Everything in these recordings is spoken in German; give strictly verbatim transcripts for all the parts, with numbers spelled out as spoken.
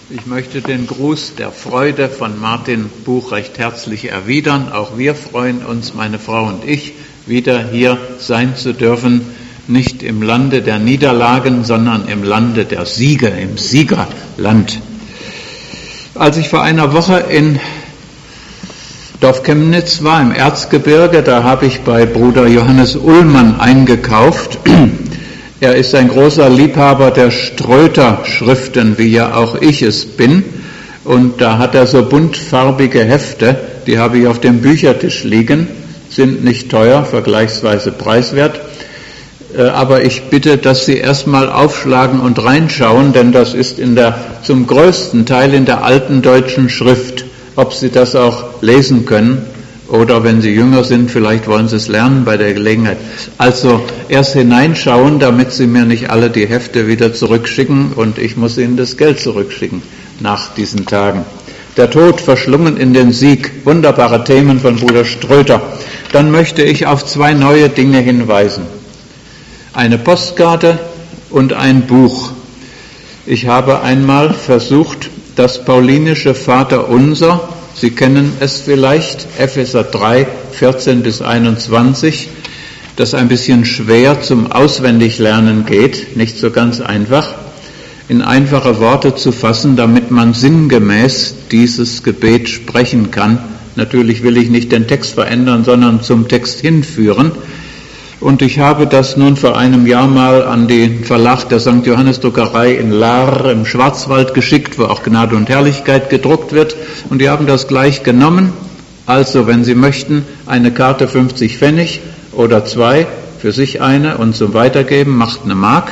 Ich möchte den Gruß der Freude von Martin Buch recht herzlich erwidern. Auch wir freuen uns, meine Frau und ich, wieder hier sein zu dürfen, nicht im Lande der Niederlagen, sondern im Lande der Siege, im Siegerland. Als ich vor einer Woche in Dorf Chemnitz war, im Erzgebirge, da habe ich bei Bruder Johannes Ullmann eingekauft. Er ist ein großer Liebhaber der Ströter-Schriften, wie ja auch ich es bin. Und da hat er so buntfarbige Hefte, die habe ich auf dem Büchertisch liegen, sind nicht teuer, vergleichsweise preiswert. Aber ich bitte, dass Sie erstmal aufschlagen und reinschauen, denn das ist in der, zum größten Teil in der alten deutschen Schrift. Ob Sie das auch lesen können oder wenn Sie jünger sind, vielleicht wollen Sie es lernen bei der Gelegenheit. Also erst hineinschauen, damit Sie mir nicht alle die Hefte wieder zurückschicken und ich muss Ihnen das Geld zurückschicken nach diesen Tagen. Der Tod verschlungen in den Sieg, wunderbare Themen von Bruder Ströter. Dann möchte ich auf zwei neue Dinge hinweisen. Eine Postkarte und ein Buch. Ich habe einmal versucht, das paulinische Vaterunser, Sie kennen es vielleicht, Epheser drei, vierzehn bis einundzwanzig, das ein bisschen schwer zum Auswendiglernen geht, nicht so ganz einfach, in einfache Worte zu fassen, damit man sinngemäß dieses Gebet sprechen kann. Natürlich will ich nicht den Text verändern, sondern zum Text hinführen. Und ich habe das nun vor einem Jahr mal an den Verlag der Sankt Johannes Druckerei in Lahr im Schwarzwald geschickt, wo auch Gnade und Herrlichkeit gedruckt wird. Und die haben das gleich genommen. Also, wenn Sie möchten, eine Karte fünfzig Pfennig oder zwei, für sich eine und zum Weitergeben, macht eine Mark.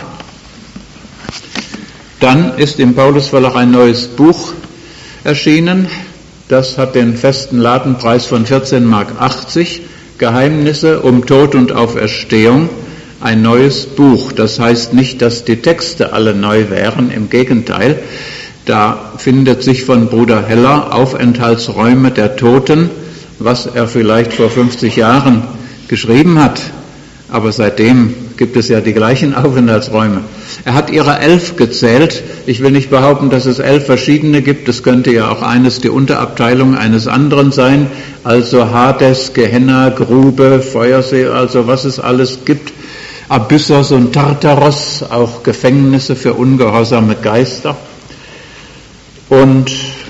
Dann ist im Paulus Verlag ein neues Buch erschienen. Das hat den festen Ladenpreis von vierzehn Mark achtzig. Geheimnisse um Tod und Auferstehung, ein neues Buch. Das heißt nicht, dass die Texte alle neu wären, im Gegenteil. Da findet sich von Bruder Heller Aufenthaltsräume der Toten, was er vielleicht vor fünfzig Jahren geschrieben hat. Aber seitdem gibt es ja die gleichen Aufenthaltsräume. Er hat ihrer elf gezählt. Ich will nicht behaupten, dass es elf verschiedene gibt. Es könnte ja auch eines die Unterabteilung eines anderen sein. Also Hades, Gehenna, Grube, Feuersee, also was es alles gibt. Abyssos und Tartaros, auch Gefängnisse für ungehorsame Geister. Und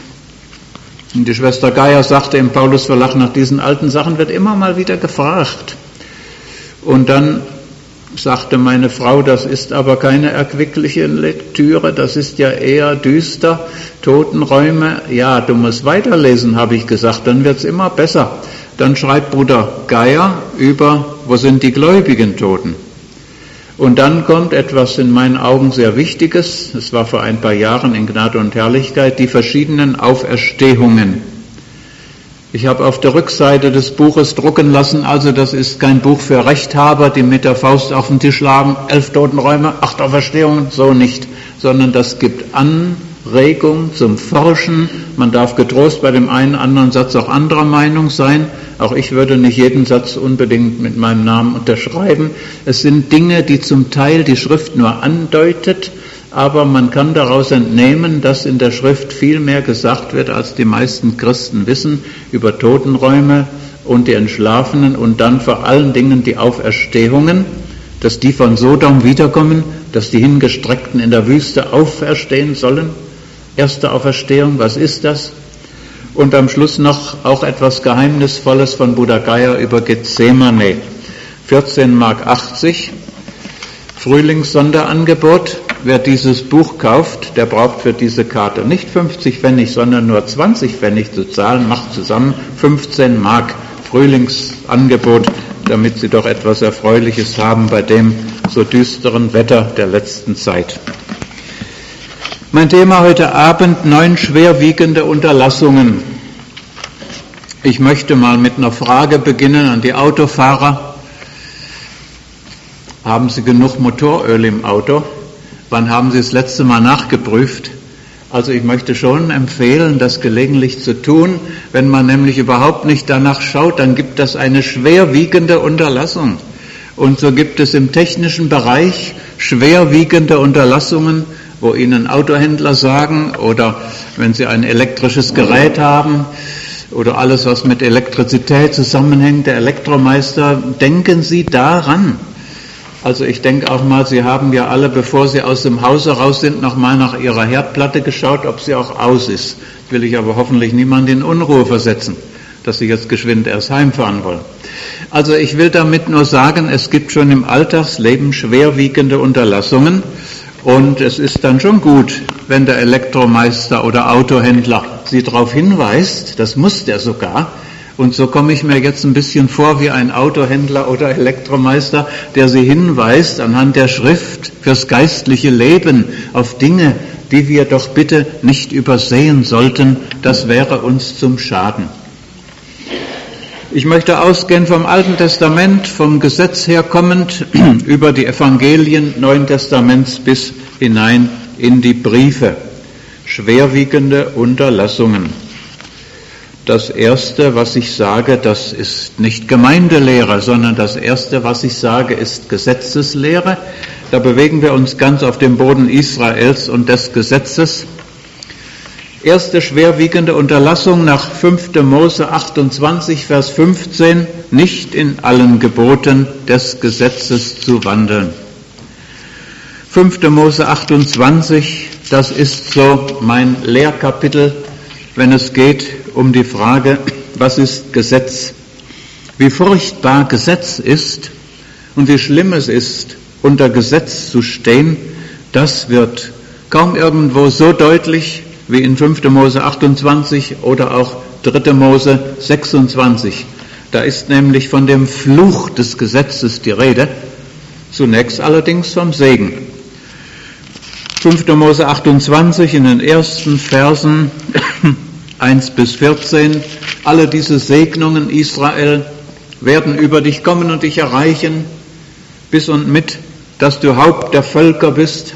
die Schwester Geier sagte im Paulus Verlag, nach diesen alten Sachen wird immer mal wieder gefragt. Und dann sagte meine Frau, das ist aber keine erquickliche Lektüre, das ist ja eher düster, Totenräume. Ja, du musst weiterlesen, habe ich gesagt, dann wird's immer besser. Dann schreibt Bruder Geier über, wo sind die gläubigen Toten? Und dann kommt etwas in meinen Augen sehr Wichtiges, es war vor ein paar Jahren in Gnade und Herrlichkeit, die verschiedenen Auferstehungen. Ich habe auf der Rückseite des Buches drucken lassen, also das ist kein Buch für Rechthaber, die mit der Faust auf den Tisch schlagen, elf Totenräume, acht Auferstehungen, so nicht, sondern das gibt Anregung zum Forschen. Man darf getrost bei dem einen anderen Satz auch anderer Meinung sein. Auch ich würde nicht jeden Satz unbedingt mit meinem Namen unterschreiben. Es sind Dinge, die zum Teil die Schrift nur andeutet, aber man kann daraus entnehmen, dass in der Schrift viel mehr gesagt wird, als die meisten Christen wissen, über Totenräume und die Entschlafenen und dann vor allen Dingen die Auferstehungen, dass die von Sodom wiederkommen, dass die Hingestreckten in der Wüste auferstehen sollen. Erste Auferstehung, was ist das? Und am Schluss noch auch etwas Geheimnisvolles von Bruder Geier über Gethsemane. vierzehn Mark achtzig, Frühlingssonderangebot. Wer dieses Buch kauft, der braucht für diese Karte nicht fünfzig Pfennig, sondern nur zwanzig Pfennig zu zahlen, macht zusammen fünfzehn Mark Frühlingsangebot, damit Sie doch etwas Erfreuliches haben bei dem so düsteren Wetter der letzten Zeit. Mein Thema heute Abend, neun schwerwiegende Unterlassungen. Ich möchte mal mit einer Frage beginnen an die Autofahrer. Haben Sie genug Motoröl im Auto? Wann haben Sie das letzte Mal nachgeprüft? Also ich möchte schon empfehlen, das gelegentlich zu tun. Wenn man nämlich überhaupt nicht danach schaut, dann gibt das eine schwerwiegende Unterlassung. Und so gibt es im technischen Bereich schwerwiegende Unterlassungen, wo Ihnen Autohändler sagen, oder wenn Sie ein elektrisches Gerät haben oder alles, was mit Elektrizität zusammenhängt, der Elektromeister, denken Sie daran. Also ich denke auch mal, Sie haben ja alle, bevor Sie aus dem Haus raus sind, noch mal nach Ihrer Herdplatte geschaut, ob sie auch aus ist. Das will ich aber hoffentlich niemand in Unruhe versetzen, dass Sie jetzt geschwind erst heimfahren wollen. Also ich will damit nur sagen, es gibt schon im Alltagsleben schwerwiegende Unterlassungen und es ist dann schon gut, wenn der Elektromeister oder Autohändler Sie darauf hinweist, das muss der sogar. Und so komme ich mir jetzt ein bisschen vor wie ein Autohändler oder Elektromeister, der Sie hinweist anhand der Schrift fürs geistliche Leben auf Dinge, die wir doch bitte nicht übersehen sollten. Das wäre uns zum Schaden. Ich möchte ausgehen vom Alten Testament, vom Gesetz her kommend, über die Evangelien Neuen Testaments bis hinein in die Briefe. Schwerwiegende Unterlassungen. Das Erste, was ich sage, das ist nicht Gemeindelehre, sondern das Erste, was ich sage, ist Gesetzeslehre. Da bewegen wir uns ganz auf dem Boden Israels und des Gesetzes. Erste schwerwiegende Unterlassung nach fünfter Mose achtundzwanzig, Vers fünfzehn, nicht in allen Geboten des Gesetzes zu wandeln. fünfter Mose achtundzwanzig, das ist so mein Lehrkapitel, wenn es geht um die Frage, was ist Gesetz? Wie furchtbar Gesetz ist und wie schlimm es ist, unter Gesetz zu stehen, das wird kaum irgendwo so deutlich wie in fünfter Mose achtundzwanzig oder auch dritter Mose sechsundzwanzig. Da ist nämlich von dem Fluch des Gesetzes die Rede, zunächst allerdings vom Segen. fünfter Mose achtundzwanzig in den ersten Versen eins bis vierzehn, alle diese Segnungen Israel werden über dich kommen und dich erreichen, bis und mit, dass du Haupt der Völker bist,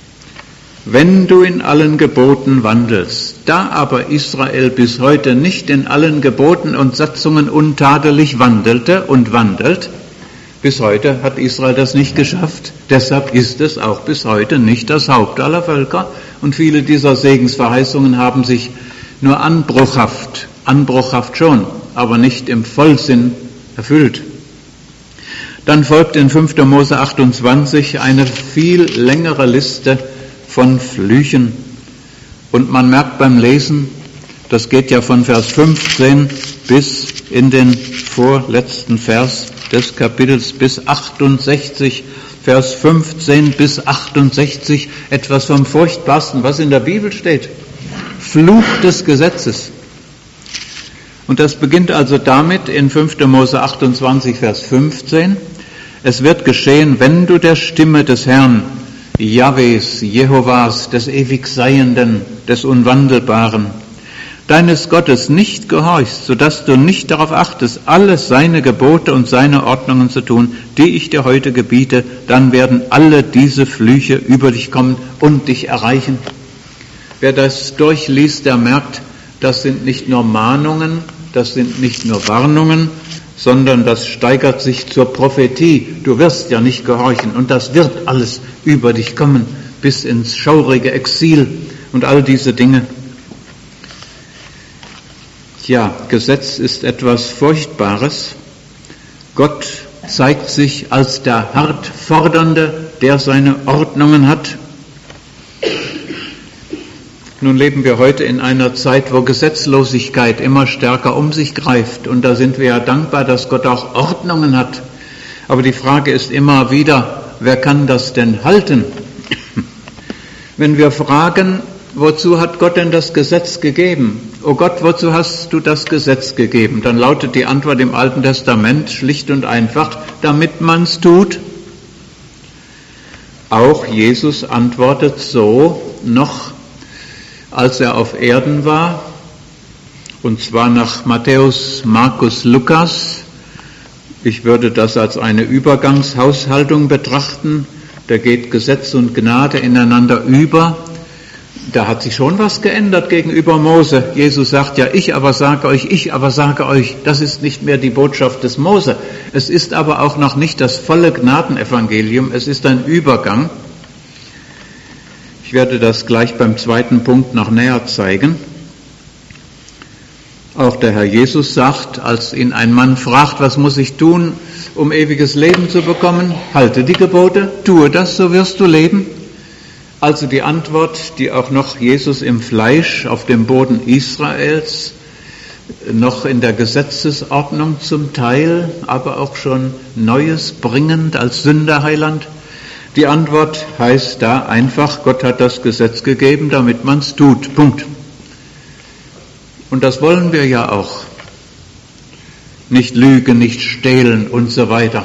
wenn du in allen Geboten wandelst. Da aber Israel bis heute nicht in allen Geboten und Satzungen untadelig wandelte und wandelt, bis heute hat Israel das nicht geschafft, deshalb ist es auch bis heute nicht das Haupt aller Völker und viele dieser Segensverheißungen haben sich nur anbruchhaft, anbruchhaft schon, aber nicht im Vollsinn erfüllt. Dann folgt in fünfter Mose achtundzwanzig eine viel längere Liste von Flüchen. Und man merkt beim Lesen, das geht ja von Vers fünfzehn bis in den vorletzten Vers des Kapitels bis achtundsechzig, Vers fünfzehn bis achtundsechzig, etwas vom Furchtbarsten, was in der Bibel steht. Fluch des Gesetzes. Und das beginnt also damit in fünfter Mose achtundzwanzig, Vers fünfzehn. Es wird geschehen, wenn du der Stimme des Herrn, Jahwes, Jehovas, des Ewigseienden, des Unwandelbaren, deines Gottes nicht gehorchst, sodass du nicht darauf achtest, alle seine Gebote und seine Ordnungen zu tun, die ich dir heute gebiete, dann werden alle diese Flüche über dich kommen und dich erreichen. Wer das durchliest, der merkt, das sind nicht nur Mahnungen, das sind nicht nur Warnungen, sondern das steigert sich zur Prophetie. Du wirst ja nicht gehorchen und das wird alles über dich kommen, bis ins schaurige Exil und all diese Dinge. Ja, Gesetz ist etwas Furchtbares. Gott zeigt sich als der hart Fordernde, der seine Ordnungen hat. Nun leben wir heute in einer Zeit, wo Gesetzlosigkeit immer stärker um sich greift. Und da sind wir ja dankbar, dass Gott auch Ordnungen hat. Aber die Frage ist immer wieder, wer kann das denn halten? Wenn wir fragen, wozu hat Gott denn das Gesetz gegeben? Oh Gott, wozu hast du das Gesetz gegeben? Dann lautet die Antwort im Alten Testament schlicht und einfach, damit man's tut. Auch Jesus antwortet so noch, als er auf Erden war, und zwar nach Matthäus, Markus, Lukas. Ich würde das als eine Übergangshaushaltung betrachten. Da geht Gesetz und Gnade ineinander über. Da hat sich schon was geändert gegenüber Mose. Jesus sagt ja, ich aber sage euch, ich aber sage euch. Das ist nicht mehr die Botschaft des Mose. Es ist aber auch noch nicht das volle Gnadenevangelium. Es ist ein Übergang. Ich werde das gleich beim zweiten Punkt noch näher zeigen. Auch der Herr Jesus sagt, als ihn ein Mann fragt, was muss ich tun, um ewiges Leben zu bekommen? Halte die Gebote, tue das, so wirst du leben. Also die Antwort, die auch noch Jesus im Fleisch auf dem Boden Israels, noch in der Gesetzesordnung zum Teil, aber auch schon Neues bringend als Sünderheiland. Die Antwort heißt da einfach, Gott hat das Gesetz gegeben, damit man es tut. Punkt. Und das wollen wir ja auch. Nicht lügen, nicht stehlen und so weiter.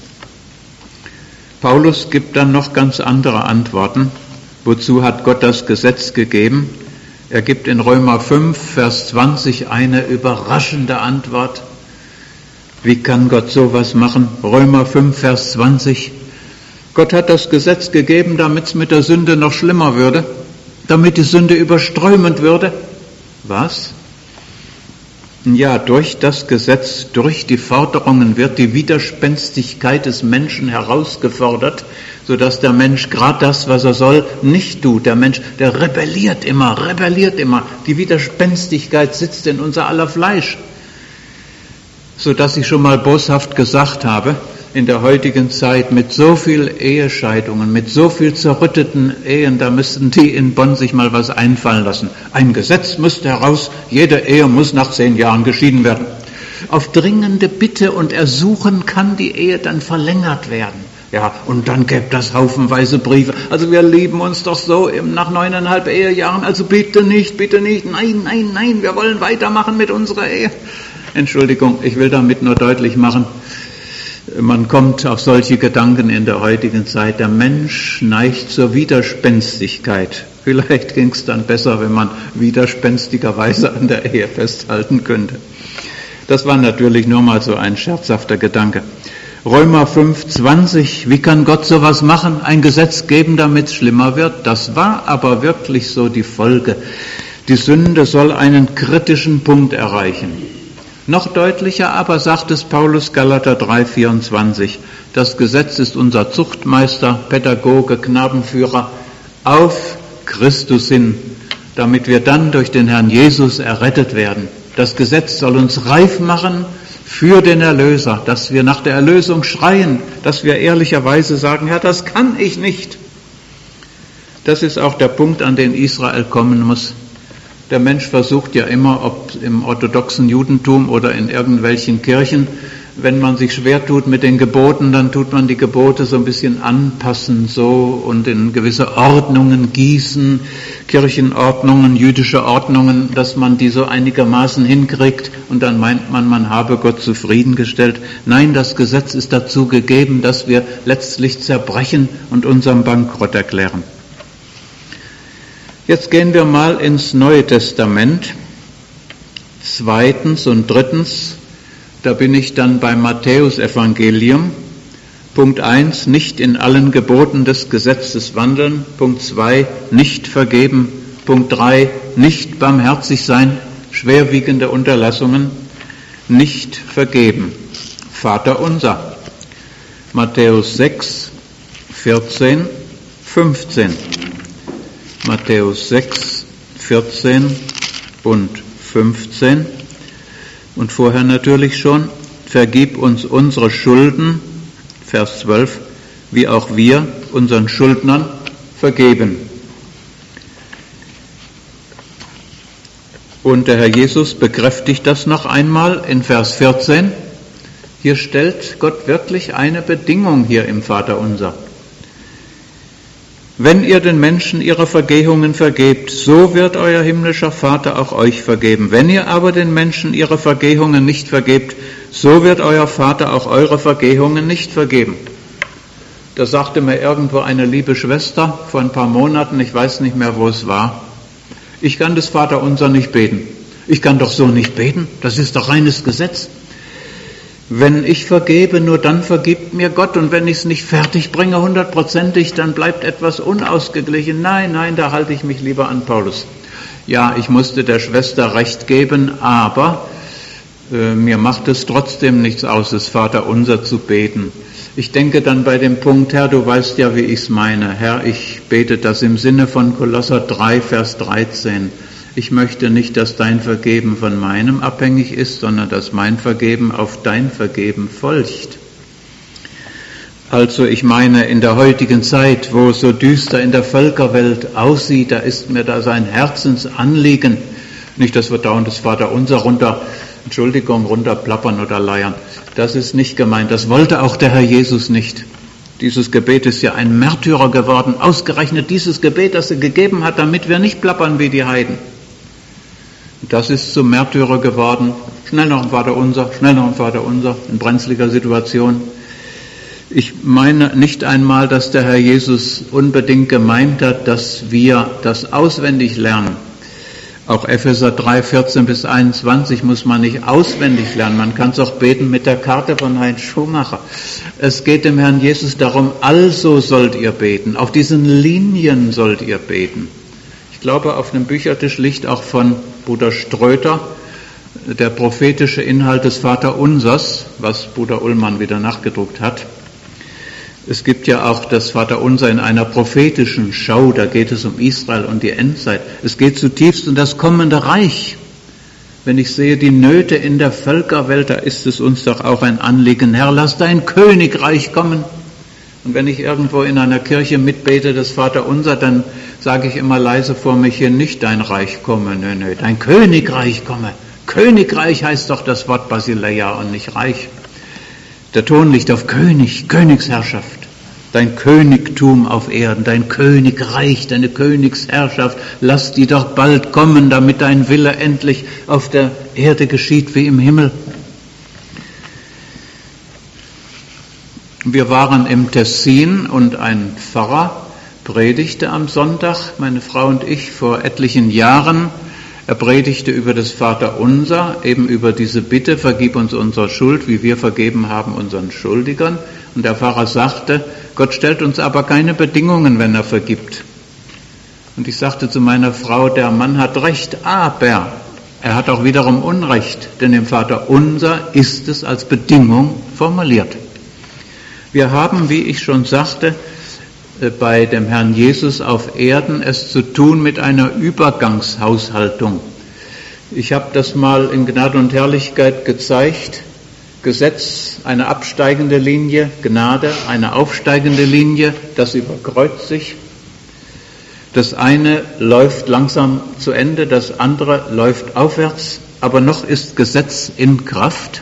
Paulus gibt dann noch ganz andere Antworten. Wozu hat Gott das Gesetz gegeben? Er gibt in Römer fünf, Vers zwanzig eine überraschende Antwort. Wie kann Gott sowas machen? Römer fünf, Vers zwanzig. Gott hat das Gesetz gegeben, damit es mit der Sünde noch schlimmer würde, damit die Sünde überströmend würde. Was? Ja, durch das Gesetz, durch die Forderungen wird die Widerspenstigkeit des Menschen herausgefordert, sodass der Mensch gerade das, was er soll, nicht tut. Der Mensch, der rebelliert immer, rebelliert immer. Die Widerspenstigkeit sitzt in unser aller Fleisch. Sodass ich schon mal boshaft gesagt habe, in der heutigen Zeit mit so viel Ehescheidungen, mit so viel zerrütteten Ehen, da müssten die in Bonn sich mal was einfallen lassen. Ein Gesetz müsste heraus, jede Ehe muss nach zehn Jahren geschieden werden. Auf dringende Bitte und Ersuchen kann die Ehe dann verlängert werden. Ja, und dann gäbe das haufenweise Briefe. Also wir lieben uns doch so nach neuneinhalb Ehejahren, also bitte nicht, bitte nicht, nein, nein, nein, wir wollen weitermachen mit unserer Ehe. Entschuldigung, ich will damit nur deutlich machen, man kommt auf solche Gedanken in der heutigen Zeit. Der Mensch neigt zur Widerspenstigkeit. Vielleicht ging es dann besser, wenn man widerspenstigerweise an der Ehe festhalten könnte. Das war natürlich nur mal so ein scherzhafter Gedanke. Römer fünf, zwanzig, wie kann Gott sowas machen? Ein Gesetz geben, damit es schlimmer wird? Das war aber wirklich so die Folge. Die Sünde soll einen kritischen Punkt erreichen. Noch deutlicher aber sagt es Paulus, Galater drei, vierundzwanzig. Das Gesetz ist unser Zuchtmeister, Pädagoge, Knabenführer auf Christus hin, damit wir dann durch den Herrn Jesus errettet werden. Das Gesetz soll uns reif machen für den Erlöser, dass wir nach der Erlösung schreien, dass wir ehrlicherweise sagen, Herr, das kann ich nicht. Das ist auch der Punkt, an den Israel kommen muss. Der Mensch versucht ja immer, ob im orthodoxen Judentum oder in irgendwelchen Kirchen, wenn man sich schwer tut mit den Geboten, dann tut man die Gebote so ein bisschen anpassen so und in gewisse Ordnungen gießen, Kirchenordnungen, jüdische Ordnungen, dass man die so einigermaßen hinkriegt und dann meint man, man habe Gott zufriedengestellt. Nein, das Gesetz ist dazu gegeben, dass wir letztlich zerbrechen und unseren Bankrott erklären. Jetzt gehen wir mal ins Neue Testament. Zweitens und drittens, da bin ich dann beim Matthäus-Evangelium. Punkt eins, nicht in allen Geboten des Gesetzes wandeln. Punkt zwei, nicht vergeben. Punkt drei, nicht barmherzig sein, schwerwiegende Unterlassungen, nicht vergeben. Vater unser. Matthäus sechs, vierzehn, fünfzehn. Matthäus sechs, vierzehn und fünfzehn. Und vorher natürlich schon, vergib uns unsere Schulden, Vers zwölf, wie auch wir unseren Schuldnern vergeben. Und der Herr Jesus bekräftigt das noch einmal in Vers vierzehn. Hier stellt Gott wirklich eine Bedingung hier im Vaterunser. Wenn ihr den Menschen ihre Vergehungen vergebt, so wird euer himmlischer Vater auch euch vergeben. Wenn ihr aber den Menschen ihre Vergehungen nicht vergebt, so wird euer Vater auch eure Vergehungen nicht vergeben. Da sagte mir irgendwo eine liebe Schwester vor ein paar Monaten, ich weiß nicht mehr, wo es war, ich kann das Vaterunser nicht beten. Ich kann doch so nicht beten, das ist doch reines Gesetz. Wenn ich vergebe, nur dann vergibt mir Gott, und wenn ich es nicht fertig bringe, hundertprozentig, dann bleibt etwas unausgeglichen. Nein, nein, da halte ich mich lieber an Paulus. Ja, ich musste der Schwester recht geben, aber äh, mir macht es trotzdem nichts aus, das Vaterunser zu beten. Ich denke dann bei dem Punkt, Herr, du weißt ja, wie ich es meine. Herr, ich bete das im Sinne von Kolosser drei, Vers dreizehn. Ich möchte nicht, dass dein Vergeben von meinem abhängig ist, sondern dass mein Vergeben auf dein Vergeben folgt. Also ich meine, in der heutigen Zeit, wo es so düster in der Völkerwelt aussieht, da ist mir das ein Herzensanliegen. Nicht, dass wir dauernd das Vaterunser runter, Entschuldigung, runterplappern oder leiern. Das ist nicht gemeint. Das wollte auch der Herr Jesus nicht. Dieses Gebet ist ja ein Märtyrer geworden. Ausgerechnet dieses Gebet, das er gegeben hat, damit wir nicht plappern wie die Heiden. Das ist zum Märtyrer geworden. Schnell noch ein Vaterunser, schnell noch ein Vaterunser in brenzliger Situation. Ich meine nicht einmal, dass der Herr Jesus unbedingt gemeint hat, dass wir das auswendig lernen. Auch Epheser drei, vierzehn bis einundzwanzig muss man nicht auswendig lernen. Man kann es auch beten mit der Karte von Heinz Schumacher. Es geht dem Herrn Jesus darum, also sollt ihr beten. Auf diesen Linien sollt ihr beten. Ich glaube, auf dem Büchertisch liegt auch von Bruder Ströter der prophetische Inhalt des Vaterunsers, was Bruder Ullmann wieder nachgedruckt hat. Es gibt ja auch das Vaterunser in einer prophetischen Schau, da geht es um Israel und die Endzeit. Es geht zutiefst um das kommende Reich. Wenn ich sehe die Nöte in der Völkerwelt, da ist es uns doch auch ein Anliegen, Herr, lass dein Königreich kommen. Und wenn ich irgendwo in einer Kirche mitbete, das Vaterunser, dann sage ich immer leise vor mich hin, nicht dein Reich komme, nö, nö, dein Königreich komme. Königreich heißt doch das Wort Basileia und nicht Reich. Der Ton liegt auf König, Königsherrschaft. Dein Königtum auf Erden, dein Königreich, deine Königsherrschaft, lass die doch bald kommen, damit dein Wille endlich auf der Erde geschieht wie im Himmel. Wir waren im Tessin und ein Pfarrer predigte am Sonntag, meine Frau und ich, vor etlichen Jahren. Er predigte über das Vaterunser, eben über diese Bitte, vergib uns unsere Schuld, wie wir vergeben haben unseren Schuldigern. Und der Pfarrer sagte, Gott stellt uns aber keine Bedingungen, wenn er vergibt. Und ich sagte zu meiner Frau, der Mann hat recht, aber er hat auch wiederum Unrecht, denn im Vaterunser ist es als Bedingung formuliert. Wir haben, wie ich schon sagte, bei dem Herrn Jesus auf Erden es zu tun mit einer Übergangshaushaltung. Ich habe das mal in Gnade und Herrlichkeit gezeigt. Gesetz, eine absteigende Linie, Gnade, eine aufsteigende Linie, das überkreuzt sich. Das eine läuft langsam zu Ende, das andere läuft aufwärts, aber noch ist Gesetz in Kraft.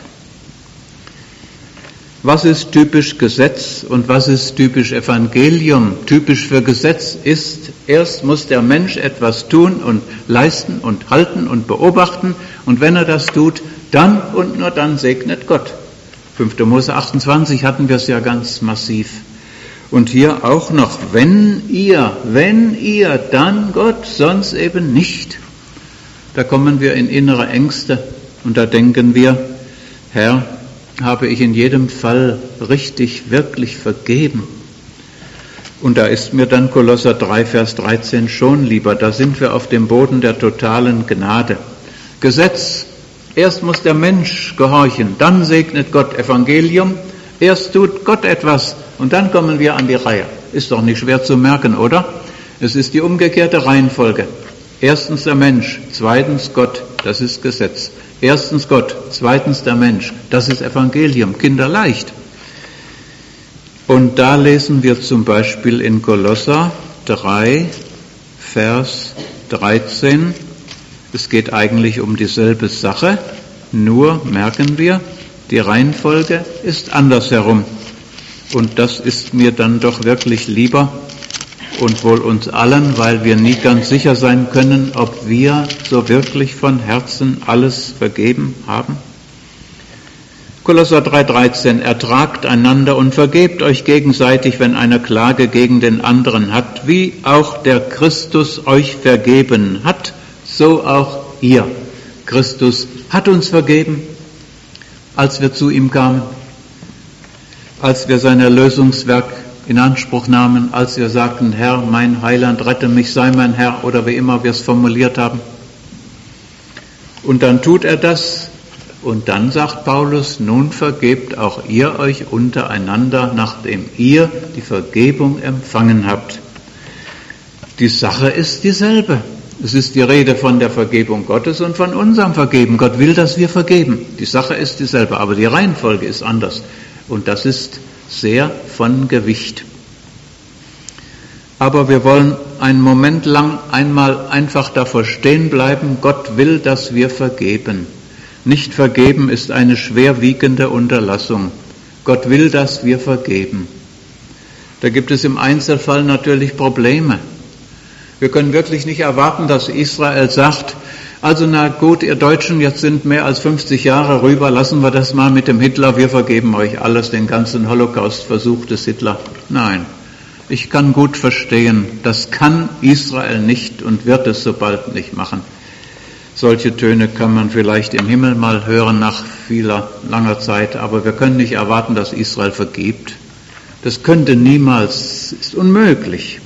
Was ist typisch Gesetz und was ist typisch Evangelium? Typisch für Gesetz ist, erst muss der Mensch etwas tun und leisten und halten und beobachten und wenn er das tut, dann und nur dann segnet Gott. fünfter Mose achtundzwanzig hatten wir es ja ganz massiv. Und hier auch noch, wenn ihr, wenn ihr, dann Gott, sonst eben nicht. Da kommen wir in innere Ängste und da denken wir, Herr, habe ich in jedem Fall richtig, wirklich vergeben. Und da ist mir dann Kolosser drei, Vers dreizehn schon lieber. Da sind wir auf dem Boden der totalen Gnade. Gesetz, erst muss der Mensch gehorchen, dann segnet Gott. Evangelium, erst tut Gott etwas und dann kommen wir an die Reihe. Ist doch nicht schwer zu merken, oder? Es ist die umgekehrte Reihenfolge. Erstens der Mensch, zweitens Gott, das ist Gesetz. Erstens Gott, zweitens der Mensch, das ist Evangelium, kinderleicht. Und da lesen wir zum Beispiel in Kolosser drei, Vers dreizehn, es geht eigentlich um dieselbe Sache, nur merken wir, die Reihenfolge ist andersherum. Und das ist mir dann doch wirklich lieber und wohl uns allen, weil wir nie ganz sicher sein können, ob wir so wirklich von Herzen alles vergeben haben. Kolosser drei dreizehn, ertragt einander und vergebt euch gegenseitig, wenn einer Klage gegen den anderen hat, wie auch der Christus euch vergeben hat, so auch ihr. Christus hat uns vergeben, als wir zu ihm kamen, als wir sein Erlösungswerk in Anspruch nahmen, als wir sagten, Herr, mein Heiland, rette mich, sei mein Herr, oder wie immer wir es formuliert haben. Und dann tut er das, Und dann sagt Paulus, nun vergebt auch ihr euch untereinander, nachdem ihr die Vergebung empfangen habt. Die Sache ist dieselbe. Es ist die Rede von der Vergebung Gottes und von unserem Vergeben. Gott will, dass wir vergeben. Die Sache ist dieselbe, aber die Reihenfolge ist anders. Und das ist sehr von Gewicht. Aber wir wollen einen Moment lang einmal einfach davor stehen bleiben. Gott will, dass wir vergeben. Nicht vergeben ist eine schwerwiegende Unterlassung. Gott will, dass wir vergeben. Da gibt es im Einzelfall natürlich Probleme. Wir können wirklich nicht erwarten, dass Israel sagt, also na gut, ihr Deutschen, jetzt sind mehr als fünfzig Jahre rüber, lassen wir das mal mit dem Hitler, wir vergeben euch alles, den ganzen Holocaust-Versuch des Hitler. Nein, ich kann gut verstehen, das kann Israel nicht und wird es so bald nicht machen. Solche Töne kann man vielleicht im Himmel mal hören nach vieler, langer Zeit, aber wir können nicht erwarten, dass Israel vergibt. Das könnte niemals, ist unmöglich.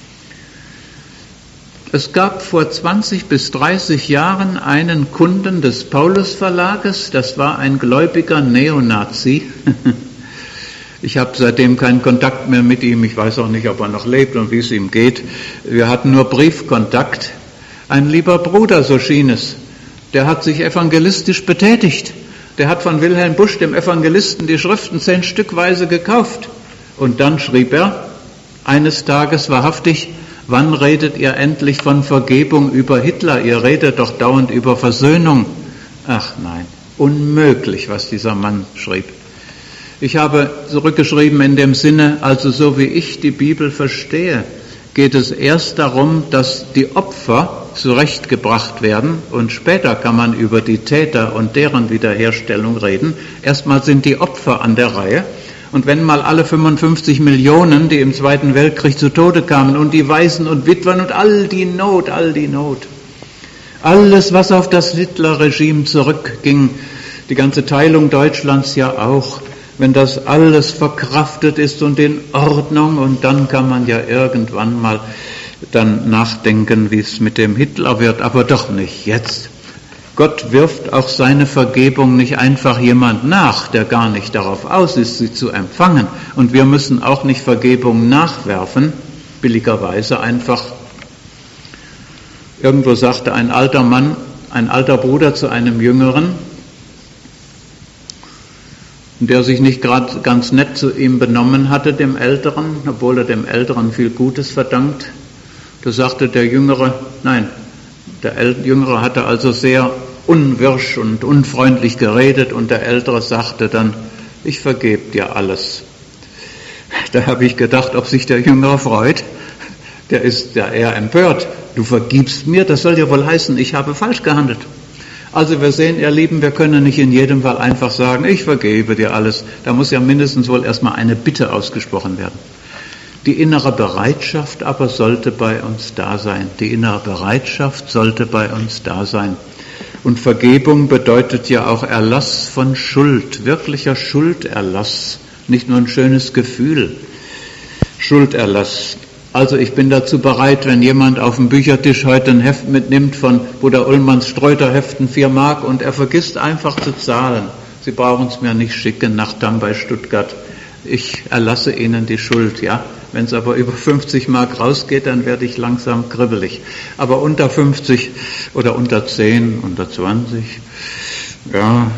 Es gab vor zwanzig bis dreißig Jahren einen Kunden des Paulus-Verlages, das war ein gläubiger Neonazi. Ich habe seitdem keinen Kontakt mehr mit ihm, ich weiß auch nicht, ob er noch lebt und wie es ihm geht. Wir hatten nur Briefkontakt. Ein lieber Bruder, so schien es, der hat sich evangelistisch betätigt. Der hat von Wilhelm Busch, dem Evangelisten, die Schriften zehn Stückweise gekauft. Und dann schrieb er eines Tages wahrhaftig, wann redet ihr endlich von Vergebung über Hitler? Ihr redet doch dauernd über Versöhnung. Ach nein, unmöglich, was dieser Mann schrieb. Ich habe zurückgeschrieben in dem Sinne, also so wie ich die Bibel verstehe, geht es erst darum, dass die Opfer zurechtgebracht werden und später kann man über die Täter und deren Wiederherstellung reden. Erstmal sind die Opfer an der Reihe. Und wenn mal alle fünfundfünfzig Millionen, die im Zweiten Weltkrieg zu Tode kamen und die Waisen und Witwen und all die Not, all die Not, alles, was auf das Hitler-Regime zurückging, die ganze Teilung Deutschlands ja auch, wenn das alles verkraftet ist und in Ordnung, und dann kann man ja irgendwann mal dann nachdenken, wie es mit dem Hitler wird, aber doch nicht jetzt. Gott wirft auch seine Vergebung nicht einfach jemand nach, der gar nicht darauf aus ist, sie zu empfangen. Und wir müssen auch nicht Vergebung nachwerfen, billigerweise einfach. Irgendwo sagte ein alter Mann, ein alter Bruder zu einem Jüngeren, der sich nicht gerade ganz nett zu ihm benommen hatte, dem Älteren, obwohl er dem Älteren viel Gutes verdankt. Da sagte der Jüngere, nein, der Jüngere hatte also sehr unwirsch und unfreundlich geredet und der Ältere sagte dann, ich vergebe dir alles. Da habe ich gedacht, ob sich der Jüngere freut. Der ist ja eher empört. Du vergibst mir, das soll ja wohl heißen, ich habe falsch gehandelt. Also wir sehen, ihr Lieben, wir können nicht in jedem Fall einfach sagen, ich vergebe dir alles. Da muss ja mindestens wohl erstmal eine Bitte ausgesprochen werden. Die innere Bereitschaft aber sollte bei uns da sein. Die innere Bereitschaft sollte bei uns da sein. Und Vergebung bedeutet ja auch Erlass von Schuld, wirklicher Schulderlass, nicht nur ein schönes Gefühl. Schulderlass. Also ich bin dazu bereit, wenn jemand auf dem Büchertisch heute ein Heft mitnimmt von Bruder Ullmanns Streuterheften, vier Mark, und er vergisst einfach zu zahlen. Sie brauchen es mir nicht schicken nach Damm bei Stuttgart. Ich erlasse Ihnen die Schuld, ja. Wenn es aber über fünfzig Mark rausgeht, dann werde ich langsam kribbelig. Aber unter fünfzig oder unter zehn, unter zwanzig, ja.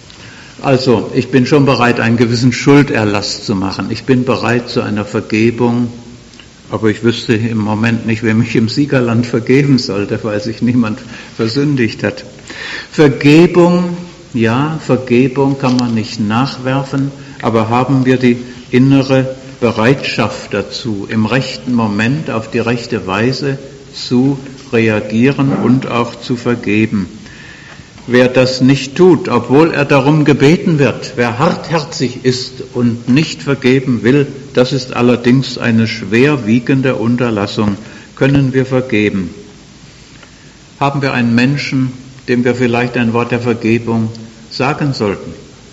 Also, ich bin schon bereit, einen gewissen Schulderlass zu machen. Ich bin bereit zu einer Vergebung, aber ich wüsste im Moment nicht, wer mich im Siegerland vergeben sollte, weil sich niemand versündigt hat. Vergebung, ja, Vergebung kann man nicht nachwerfen, aber haben wir die innere Bereitschaft dazu, im rechten Moment auf die rechte Weise zu reagieren und auch zu vergeben. Wer das nicht tut, obwohl er darum gebeten wird, wer hartherzig ist und nicht vergeben will, das ist allerdings eine schwerwiegende Unterlassung. Können wir vergeben? Haben wir einen Menschen, dem wir vielleicht ein Wort der Vergebung sagen sollten?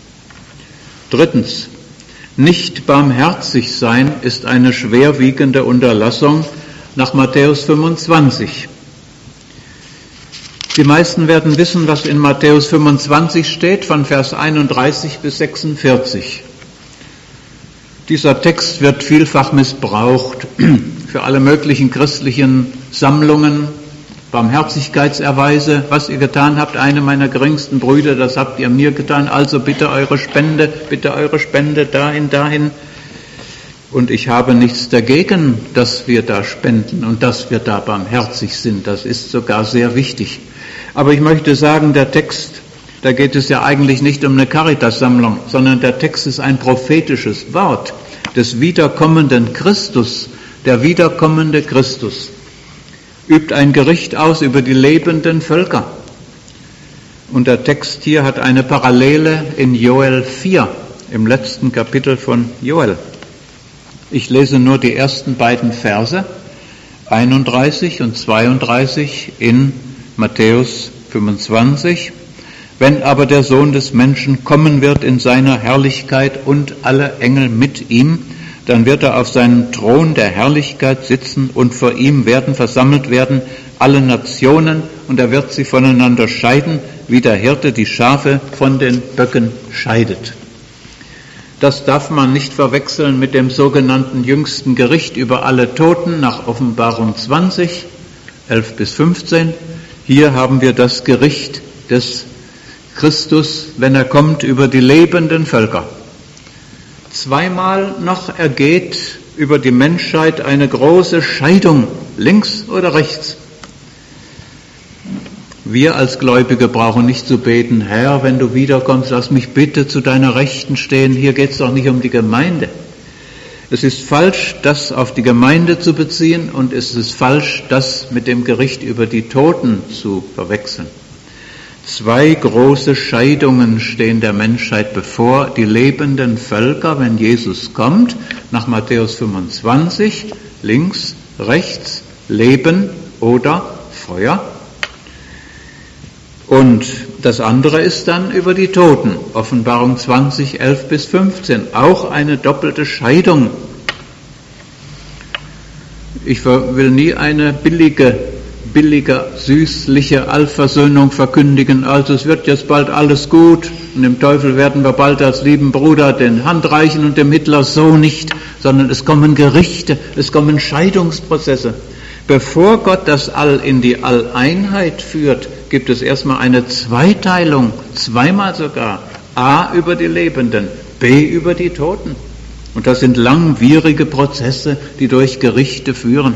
Drittens, nicht barmherzig sein ist eine schwerwiegende Unterlassung nach Matthäus fünfundzwanzig. Die meisten werden wissen, was in Matthäus fünfundzwanzig steht, von Vers einunddreißig bis sechsundvierzig. Dieser Text wird vielfach missbraucht für alle möglichen christlichen Sammlungen, Barmherzigkeitserweise. Was ihr getan habt, eine meiner geringsten Brüder, das habt ihr mir getan, also bitte eure Spende, bitte eure Spende dahin, dahin. Und ich habe nichts dagegen, dass wir da spenden und dass wir da barmherzig sind. Das ist sogar sehr wichtig. Aber ich möchte sagen, der Text, da geht es ja eigentlich nicht um eine Caritas-Sammlung, sondern der Text ist ein prophetisches Wort des wiederkommenden Christus. Der wiederkommende Christus übt ein Gericht aus über die lebenden Völker. Und der Text hier hat eine Parallele in Joel vier, im letzten Kapitel von Joel. Ich lese nur die ersten beiden Verse, einunddreißig und zweiunddreißig in Matthäus fünfundzwanzig. Wenn aber der Sohn des Menschen kommen wird in seiner Herrlichkeit und alle Engel mit ihm, dann wird er auf seinem Thron der Herrlichkeit sitzen und vor ihm werden versammelt werden alle Nationen und er wird sie voneinander scheiden, wie der Hirte die Schafe von den Böcken scheidet. Das darf man nicht verwechseln mit dem sogenannten jüngsten Gericht über alle Toten nach Offenbarung zwanzig, elf bis fünfzehn. Hier haben wir das Gericht des Christus, wenn er kommt, über die lebenden Völker. Zweimal noch ergeht über die Menschheit eine große Scheidung, links oder rechts. Wir als Gläubige brauchen nicht zu beten, Herr, wenn du wiederkommst, lass mich bitte zu deiner Rechten stehen. Hier geht es doch nicht um die Gemeinde. Es ist falsch, das auf die Gemeinde zu beziehen und es ist falsch, das mit dem Gericht über die Toten zu verwechseln. Zwei große Scheidungen stehen der Menschheit bevor. Die lebenden Völker, wenn Jesus kommt, nach Matthäus fünfundzwanzig, links, rechts, Leben oder Feuer. Und das andere ist dann über die Toten, Offenbarung zwanzig, elf bis fünfzehn, auch eine doppelte Scheidung. Ich will nie eine billige, billige, süßliche Allversöhnung verkündigen, also es wird jetzt bald alles gut und dem Teufel werden wir bald als lieben Bruder den Hand reichen und dem Hitler so nicht, sondern es kommen Gerichte, es kommen Scheidungsprozesse. Bevor Gott das All in die Alleinheit führt, gibt es erstmal eine Zweiteilung, zweimal sogar. A über die Lebenden, B über die Toten. Und das sind langwierige Prozesse, die durch Gerichte führen.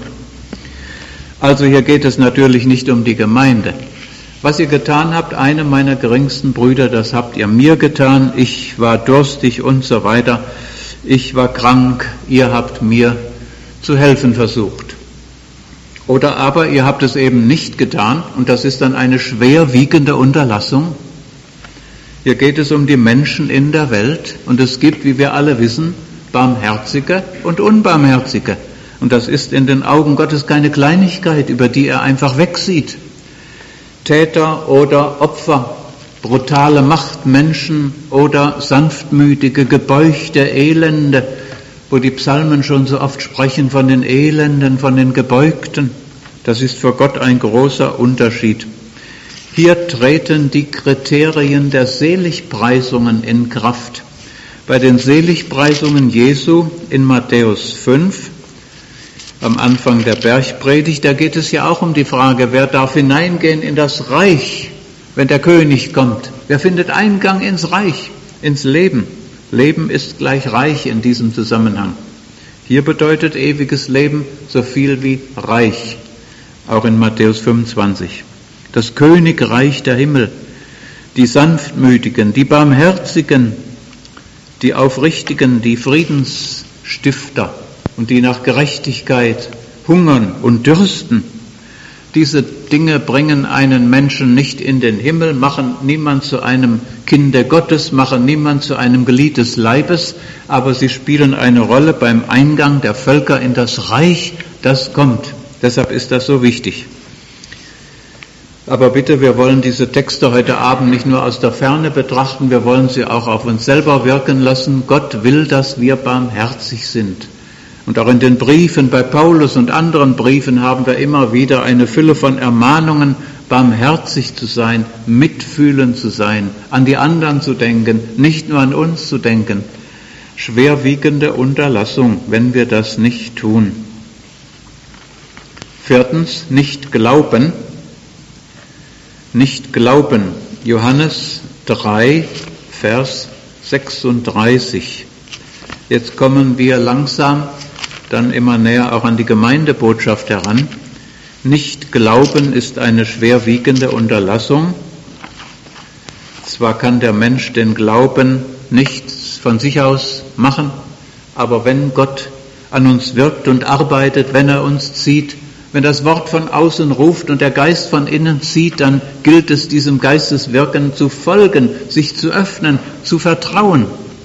Also hier geht es natürlich nicht um die Gemeinde. Was ihr getan habt, eine meiner geringsten Brüder, das habt ihr mir getan. Ich war durstig und so weiter. Ich war krank, ihr habt mir zu helfen versucht. Oder aber ihr habt es eben nicht getan und das ist dann eine schwerwiegende Unterlassung. Hier geht es um die Menschen in der Welt und es gibt, wie wir alle wissen, Barmherzige und Unbarmherzige. Und das ist in den Augen Gottes keine Kleinigkeit, über die er einfach wegsieht. Täter oder Opfer, brutale Machtmenschen oder sanftmütige, gebeugte Elende, wo die Psalmen schon so oft sprechen von den Elenden, von den Gebeugten. Das ist für Gott ein großer Unterschied. Hier treten die Kriterien der Seligpreisungen in Kraft. Bei den Seligpreisungen Jesu in Matthäus fünf, am Anfang der Bergpredigt, da geht es ja auch um die Frage, wer darf hineingehen in das Reich, wenn der König kommt? Wer findet Eingang ins Reich, ins Leben? Leben ist gleich reich in diesem Zusammenhang. Hier bedeutet ewiges Leben so viel wie reich, auch in Matthäus fünfundzwanzig. Das Königreich der Himmel, die Sanftmütigen, die Barmherzigen, die Aufrichtigen, die Friedensstifter und die nach Gerechtigkeit hungern und dürsten. Diese Dinge bringen einen Menschen nicht in den Himmel, machen niemand zu einem Kinde Gottes, machen niemand zu einem Glied des Leibes, aber sie spielen eine Rolle beim Eingang der Völker in das Reich, das kommt. Deshalb ist das so wichtig. Aber bitte, wir wollen diese Texte heute Abend nicht nur aus der Ferne betrachten, wir wollen sie auch auf uns selber wirken lassen. Gott will, dass wir barmherzig sind. Und auch in den Briefen bei Paulus und anderen Briefen haben wir immer wieder eine Fülle von Ermahnungen, barmherzig zu sein, mitfühlend zu sein, an die anderen zu denken, nicht nur an uns zu denken. Schwerwiegende Unterlassung, wenn wir das nicht tun. Viertens, nicht glauben. Nicht glauben. Johannes drei, Vers sechsunddreißig. Jetzt kommen wir langsam dann immer näher auch an die Gemeindebotschaft heran. Nicht glauben ist eine schwerwiegende Unterlassung. Zwar kann der Mensch den Glauben nicht von sich aus machen, aber wenn Gott an uns wirkt und arbeitet, wenn er uns zieht, wenn das Wort von außen ruft und der Geist von innen zieht, dann gilt es, diesem Geisteswirken zu folgen, sich zu öffnen, zu vertrauen.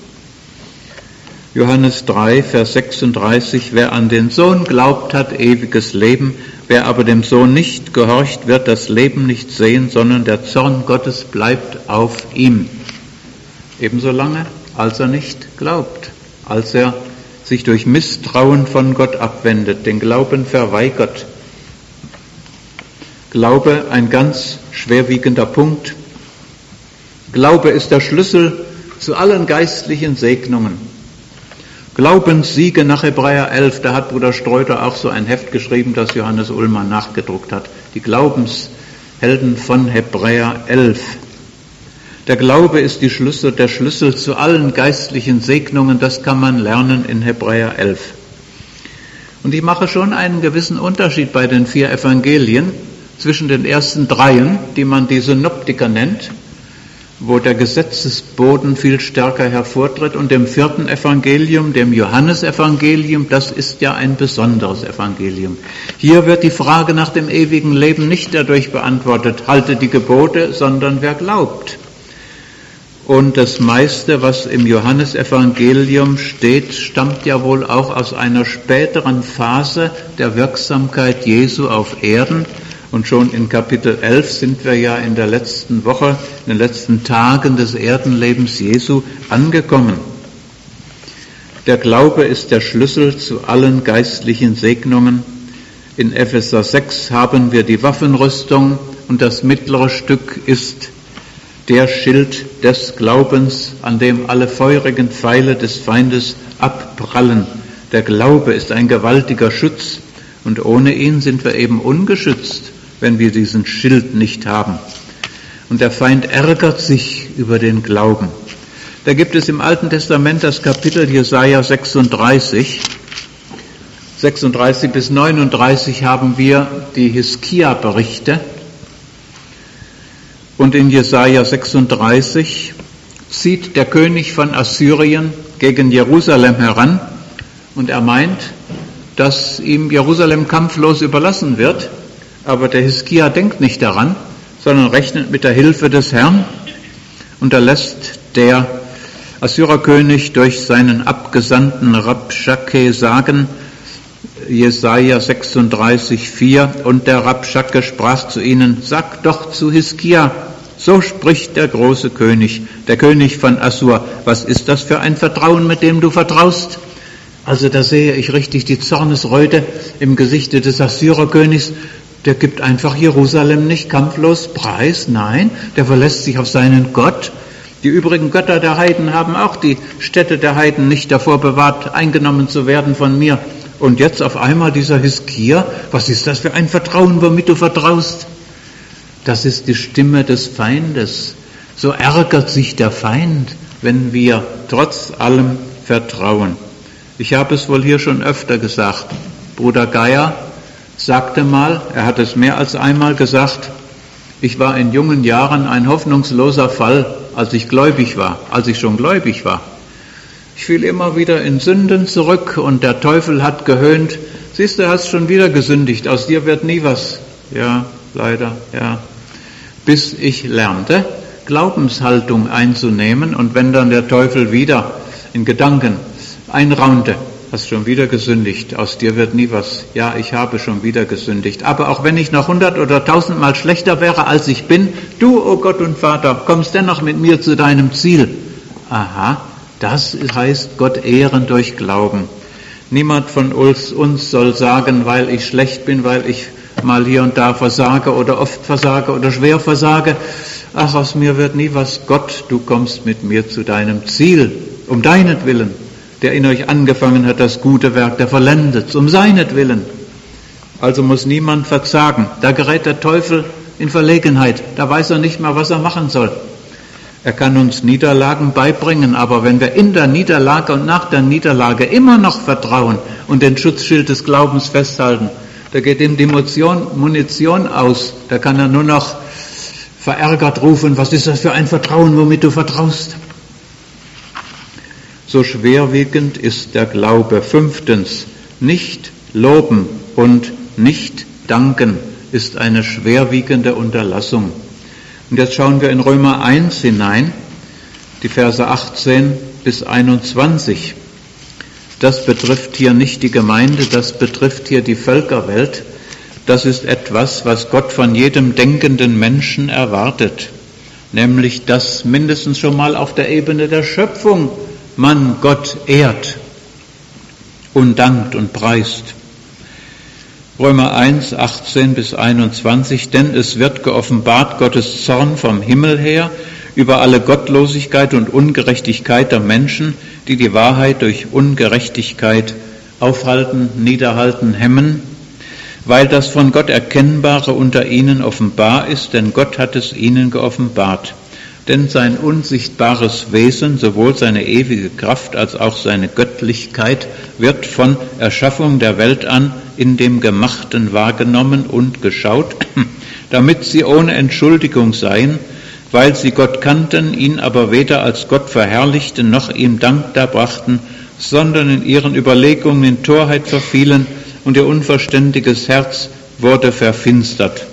Johannes drei, Vers sechsunddreißig, wer an den Sohn glaubt, hat ewiges Leben, wer aber dem Sohn nicht gehorcht, wird das Leben nicht sehen, sondern der Zorn Gottes bleibt auf ihm. Ebenso lange, als er nicht glaubt, als er sich durch Misstrauen von Gott abwendet, den Glauben verweigert. Glaube, ein ganz schwerwiegender Punkt. Glaube ist der Schlüssel zu allen geistlichen Segnungen. Glaubenssiege nach Hebräer elf, da hat Bruder Streuter auch so ein Heft geschrieben, das Johannes Ullmann nachgedruckt hat. Die Glaubenshelden von Hebräer elf. Der Glaube ist die Schlüssel, der Schlüssel zu allen geistlichen Segnungen, das kann man lernen in Hebräer elf. Und ich mache schon einen gewissen Unterschied bei den vier Evangelien zwischen den ersten dreien, die man die Synoptiker nennt, wo der Gesetzesboden viel stärker hervortritt, und dem vierten Evangelium, dem Johannesevangelium, das ist ja ein besonderes Evangelium. Hier wird die Frage nach dem ewigen Leben nicht dadurch beantwortet, halte die Gebote, sondern wer glaubt. Und das meiste, was im Johannesevangelium steht, stammt ja wohl auch aus einer späteren Phase der Wirksamkeit Jesu auf Erden. Und schon in Kapitel elf sind wir ja in der letzten Woche, in den letzten Tagen des Erdenlebens Jesu angekommen. Der Glaube ist der Schlüssel zu allen geistlichen Segnungen. In Epheser sechs haben wir die Waffenrüstung und das mittlere Stück ist der Schild des Glaubens, an dem alle feurigen Pfeile des Feindes abprallen. Der Glaube ist ein gewaltiger Schutz und ohne ihn sind wir eben ungeschützt, wenn wir diesen Schild nicht haben. Und der Feind ärgert sich über den Glauben. Da gibt es im Alten Testament das Kapitel Jesaja sechsunddreißig. sechsunddreißig bis neununddreißig haben wir die Hiskia-Berichte. Und in Jesaja sechsunddreißig zieht der König von Assyrien gegen Jerusalem heran und er meint, dass ihm Jerusalem kampflos überlassen wird. Aber der Hiskia denkt nicht daran, sondern rechnet mit der Hilfe des Herrn. Und da lässt der Assyrerkönig durch seinen Abgesandten Rabschake sagen, Jesaja sechsunddreißig, vier, und der Rabschake sprach zu ihnen, sag doch zu Hiskia, so spricht der große König, der König von Assur, was ist das für ein Vertrauen, mit dem du vertraust? Also da sehe ich richtig die Zornesröte im Gesichte des Assyrerkönigs. Der gibt einfach Jerusalem nicht kampflos preis, nein, der verlässt sich auf seinen Gott. Die übrigen Götter der Heiden haben auch die Städte der Heiden nicht davor bewahrt, eingenommen zu werden von mir. Und jetzt auf einmal dieser Hiskia, was ist das für ein Vertrauen, womit du vertraust? Das ist die Stimme des Feindes. So ärgert sich der Feind, wenn wir trotz allem vertrauen. Ich habe es wohl hier schon öfter gesagt. Bruder Geier sagte mal, er hat es mehr als einmal gesagt, ich war in jungen Jahren ein hoffnungsloser Fall, als ich gläubig war, als ich schon gläubig war. Ich fiel immer wieder in Sünden zurück und der Teufel hat gehöhnt, siehst du, hast schon wieder gesündigt, aus dir wird nie was. Ja, leider, ja. Bis ich lernte, Glaubenshaltung einzunehmen und wenn dann der Teufel wieder in Gedanken einraunte, hast schon wieder gesündigt, aus dir wird nie was. Ja, ich habe schon wieder gesündigt. Aber auch wenn ich noch hundert oder tausendmal schlechter wäre, als ich bin, du, o oh Gott und Vater, kommst dennoch mit mir zu deinem Ziel. Aha, das heißt Gott ehren durch Glauben. Niemand von uns, uns soll sagen, weil ich schlecht bin, weil ich mal hier und da versage oder oft versage oder schwer versage. Ach, aus mir wird nie was. Gott, du kommst mit mir zu deinem Ziel, um deinetwillen, der in euch angefangen hat, das gute Werk, der vollendet es, um seinetwillen. Also muss niemand verzagen. Da gerät der Teufel in Verlegenheit. Da weiß er nicht mehr, was er machen soll. Er kann uns Niederlagen beibringen, aber wenn wir in der Niederlage und nach der Niederlage immer noch vertrauen und den Schutzschild des Glaubens festhalten, da geht ihm die Munition, Munition aus. Da kann er nur noch verärgert rufen, was ist das für ein Vertrauen, womit du vertraust? So schwerwiegend ist der Glaube. Fünftens, nicht loben und nicht danken ist eine schwerwiegende Unterlassung. Und jetzt schauen wir in Römer eins hinein, die Verse achtzehn bis einundzwanzig. Das betrifft hier nicht die Gemeinde, das betrifft hier die Völkerwelt. Das ist etwas, was Gott von jedem denkenden Menschen erwartet, nämlich dass mindestens schon mal auf der Ebene der Schöpfung man Gott ehrt und dankt und preist. Römer eins, achtzehn bis einundzwanzig, denn es wird geoffenbart Gottes Zorn vom Himmel her über alle Gottlosigkeit und Ungerechtigkeit der Menschen, die die Wahrheit durch Ungerechtigkeit aufhalten, niederhalten, hemmen, weil das von Gott Erkennbare unter ihnen offenbar ist, denn Gott hat es ihnen geoffenbart. Denn sein unsichtbares Wesen, sowohl seine ewige Kraft als auch seine Göttlichkeit, wird von Erschaffung der Welt an in dem Gemachten wahrgenommen und geschaut, damit sie ohne Entschuldigung seien, weil sie Gott kannten, ihn aber weder als Gott verherrlichten noch ihm Dank darbrachten, sondern in ihren Überlegungen in Torheit verfielen und ihr unverständiges Herz wurde verfinstert.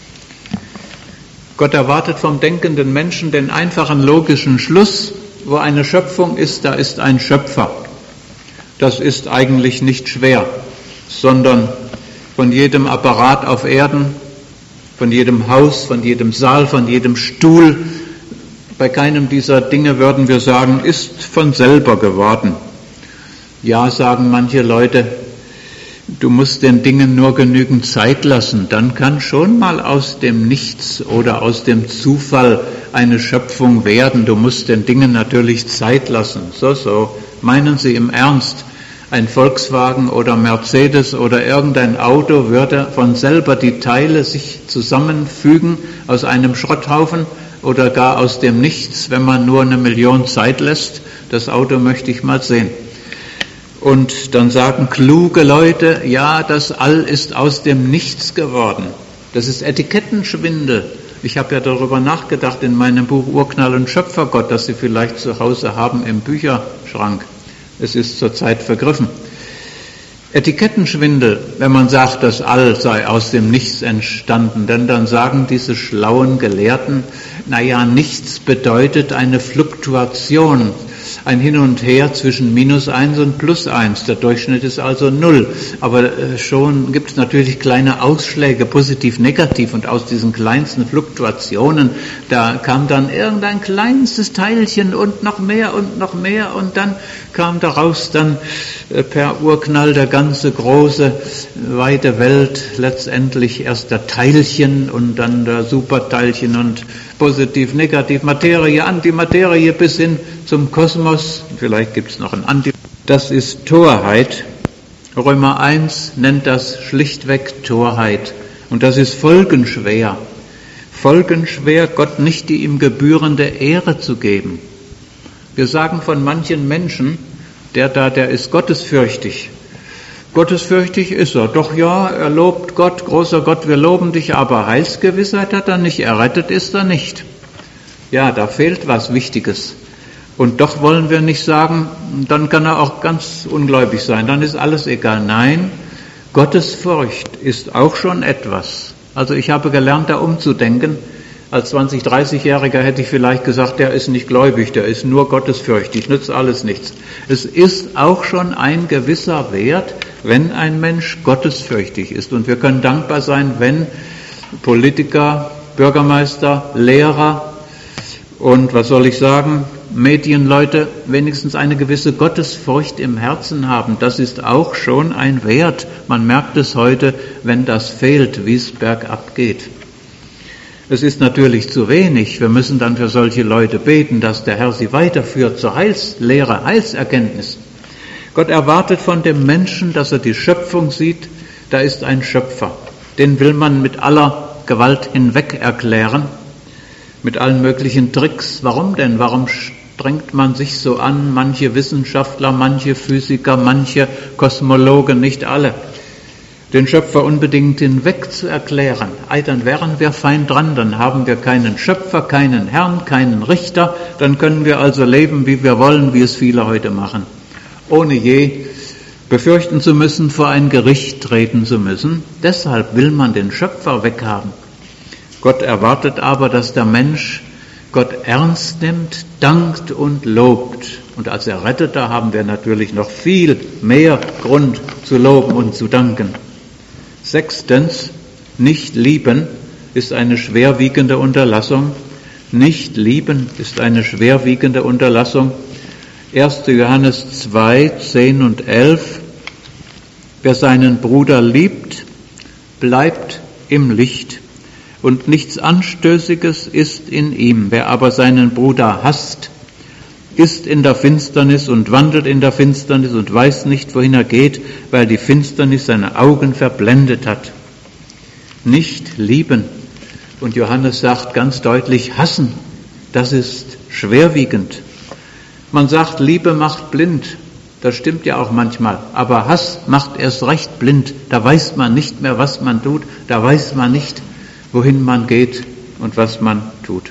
Gott erwartet vom denkenden Menschen den einfachen logischen Schluss, wo eine Schöpfung ist, da ist ein Schöpfer. Das ist eigentlich nicht schwer, sondern von jedem Apparat auf Erden, von jedem Haus, von jedem Saal, von jedem Stuhl, bei keinem dieser Dinge würden wir sagen, ist von selber geworden. Ja, sagen manche Leute, du musst den Dingen nur genügend Zeit lassen, dann kann schon mal aus dem Nichts oder aus dem Zufall eine Schöpfung werden. Du musst den Dingen natürlich Zeit lassen. So, so. Meinen Sie im Ernst, ein Volkswagen oder Mercedes oder irgendein Auto würde von selber die Teile sich zusammenfügen aus einem Schrotthaufen oder gar aus dem Nichts, wenn man nur eine Million Zeit lässt? Das Auto möchte ich mal sehen. Und dann sagen kluge Leute, ja, das All ist aus dem Nichts geworden. Das ist Etikettenschwindel. Ich habe ja darüber nachgedacht in meinem Buch Urknall und Schöpfergott, das Sie vielleicht zu Hause haben im Bücherschrank. Es ist zurzeit vergriffen. Etikettenschwindel, wenn man sagt, das All sei aus dem Nichts entstanden, denn dann sagen diese schlauen Gelehrten, naja, nichts bedeutet eine Fluktuation, ein Hin und Her zwischen minus eins und plus eins. Der Durchschnitt ist also null. Aber schon gibt es natürlich kleine Ausschläge, positiv, negativ. Und aus diesen kleinsten Fluktuationen, da kam dann irgendein kleinstes Teilchen und noch mehr und noch mehr. Und dann kam daraus dann per Urknall der ganze große, weite Welt, letztendlich erst der Teilchen und dann der Superteilchen und positiv, negativ, Materie, Antimaterie bis hin zum Kosmos. Vielleicht gibt es noch ein Anti. Das ist Torheit. Römer eins nennt das schlichtweg Torheit. Und das ist folgenschwer. Folgenschwer, Gott nicht die ihm gebührende Ehre zu geben. Wir sagen von manchen Menschen, der da, der ist gottesfürchtig. Gottesfürchtig ist er. Doch ja, er lobt Gott, großer Gott, wir loben dich, aber Heilsgewissheit hat er nicht, errettet ist er nicht. Ja, da fehlt was Wichtiges. Und doch wollen wir nicht sagen, dann kann er auch ganz ungläubig sein, dann ist alles egal. Nein, Gottesfurcht ist auch schon etwas. Also ich habe gelernt, da umzudenken. Als zwanzig-, dreißigjähriger hätte ich vielleicht gesagt, der ist nicht gläubig, der ist nur gottesfürchtig, nützt alles nichts. Es ist auch schon ein gewisser Wert, wenn ein Mensch gottesfürchtig ist. Und wir können dankbar sein, wenn Politiker, Bürgermeister, Lehrer und, was soll ich sagen, Medienleute wenigstens eine gewisse Gottesfurcht im Herzen haben. Das ist auch schon ein Wert. Man merkt es heute, wenn das fehlt, wie es bergab geht. Es ist natürlich zu wenig. Wir müssen dann für solche Leute beten, dass der Herr sie weiterführt zur Heilslehre, Heilserkenntnis. Gott erwartet von dem Menschen, dass er die Schöpfung sieht. Da ist ein Schöpfer. Den will man mit aller Gewalt hinweg erklären, mit allen möglichen Tricks. Warum denn? Warum strengt man sich so an? Manche Wissenschaftler, manche Physiker, manche Kosmologen, nicht alle, den Schöpfer unbedingt hinweg zu erklären. Ei, dann wären wir fein dran, dann haben wir keinen Schöpfer, keinen Herrn, keinen Richter, dann können wir also leben, wie wir wollen, wie es viele heute machen, ohne je befürchten zu müssen, vor ein Gericht treten zu müssen. Deshalb will man den Schöpfer weghaben. Gott erwartet aber, dass der Mensch Gott ernst nimmt, dankt und lobt. Und als Erretteter haben wir natürlich noch viel mehr Grund zu loben und zu danken. Sechstens, nicht lieben ist eine schwerwiegende Unterlassung. Nicht lieben ist eine schwerwiegende Unterlassung. erster Johannes zwei, zehn und elf. Wer seinen Bruder liebt, bleibt im Licht. Und nichts Anstößiges ist in ihm. Wer aber seinen Bruder hasst, ist in der Finsternis und wandelt in der Finsternis und weiß nicht, wohin er geht, weil die Finsternis seine Augen verblendet hat. Nicht lieben. Und Johannes sagt ganz deutlich, hassen. Das ist schwerwiegend. Man sagt, Liebe macht blind. Das stimmt ja auch manchmal. Aber Hass macht erst recht blind. Da weiß man nicht mehr, was man tut. Da weiß man nicht, wohin man geht und was man tut.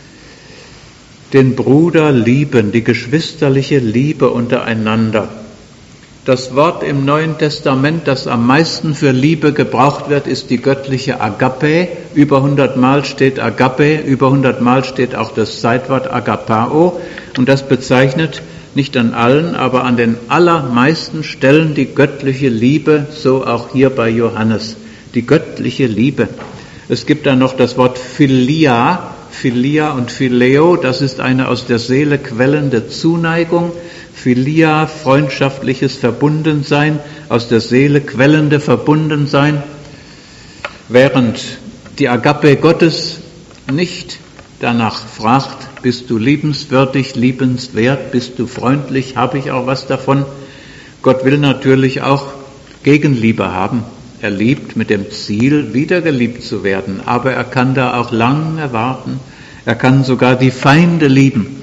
Den Bruder lieben, die geschwisterliche Liebe untereinander. Das Wort im Neuen Testament, das am meisten für Liebe gebraucht wird, ist die göttliche Agape. Über hundert Mal steht Agape, über hundert Mal steht auch das Zeitwort Agapao. Und das bezeichnet nicht an allen, aber an den allermeisten Stellen die göttliche Liebe, so auch hier bei Johannes. Die göttliche Liebe. Es gibt dann noch das Wort Philia, Philia und Phileo, das ist eine aus der Seele quellende Zuneigung. Philia, freundschaftliches Verbundensein, aus der Seele quellende Verbundensein, während die Agape Gottes nicht danach fragt, bist du liebenswürdig, liebenswert, bist du freundlich, habe ich auch was davon. Gott will natürlich auch Gegenliebe haben. Er liebt mit dem Ziel, wiedergeliebt zu werden, aber er kann da auch lange warten. Er kann sogar die Feinde lieben.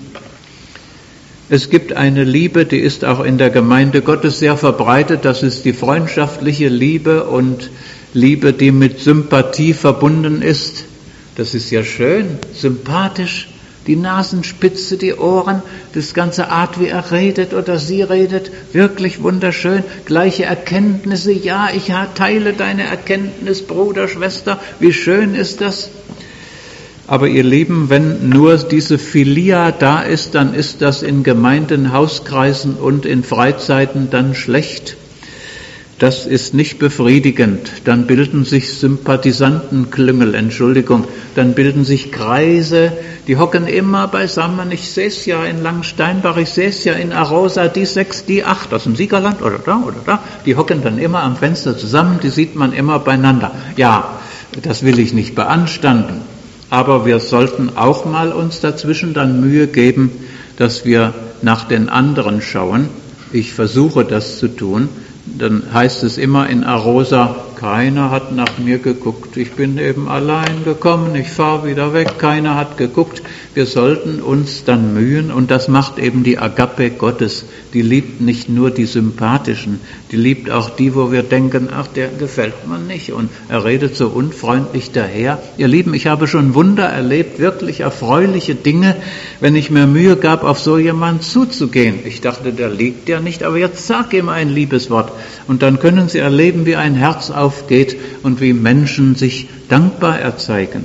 Es gibt eine Liebe, die ist auch in der Gemeinde Gottes sehr verbreitet. Das ist die freundschaftliche Liebe und Liebe, die mit Sympathie verbunden ist. Das ist ja schön, sympathisch. Die Nasenspitze, die Ohren, das ganze Art, wie er redet oder sie redet, wirklich wunderschön. Gleiche Erkenntnisse, ja, ich teile deine Erkenntnis, Bruder, Schwester, wie schön ist das. Aber ihr Lieben, wenn nur diese Philia da ist, dann ist das in Gemeinden, Hauskreisen und in Freizeiten dann schlecht. Das ist nicht befriedigend. Dann bilden sich Sympathisantenklüngel, Entschuldigung, dann bilden sich Kreise, die hocken immer beisammen. Ich sehe es ja in Langensteinbach, ich sehe es ja in Arosa, die sechs, die acht, aus dem Siegerland oder da oder da, die hocken dann immer am Fenster zusammen, die sieht man immer beieinander. Ja, das will ich nicht beanstanden, aber wir sollten auch mal uns dazwischen dann Mühe geben, dass wir nach den anderen schauen. Ich versuche das zu tun. Dann heißt es immer in Arosa, keiner hat nach mir geguckt, ich bin eben allein gekommen, ich fahre wieder weg, keiner hat geguckt. Wir sollten uns dann mühen und das macht eben die Agape Gottes. Die liebt nicht nur die Sympathischen, die liebt auch die, wo wir denken, ach, der gefällt mir nicht und er redet so unfreundlich daher. Ihr Lieben, ich habe schon Wunder erlebt, wirklich erfreuliche Dinge, wenn ich mir Mühe gab, auf so jemanden zuzugehen. Ich dachte, der liegt ja nicht, aber jetzt sag ihm ein Liebeswort. Und dann können Sie erleben, wie ein Herz aufgeht und wie Menschen sich dankbar erzeigen.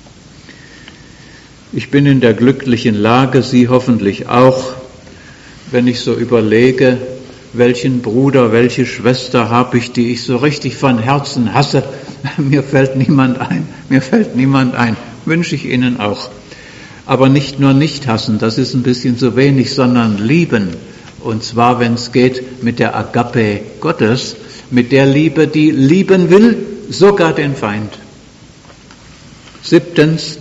Ich bin in der glücklichen Lage, Sie hoffentlich auch, wenn ich so überlege, welchen Bruder, welche Schwester habe ich, die ich so richtig von Herzen hasse. Mir fällt niemand ein, mir fällt niemand ein, wünsche ich Ihnen auch. Aber nicht nur nicht hassen, das ist ein bisschen zu wenig, sondern lieben. Und zwar, wenn es geht, mit der Agape Gottes, mit der Liebe, die lieben will, sogar den Feind. Siebtens,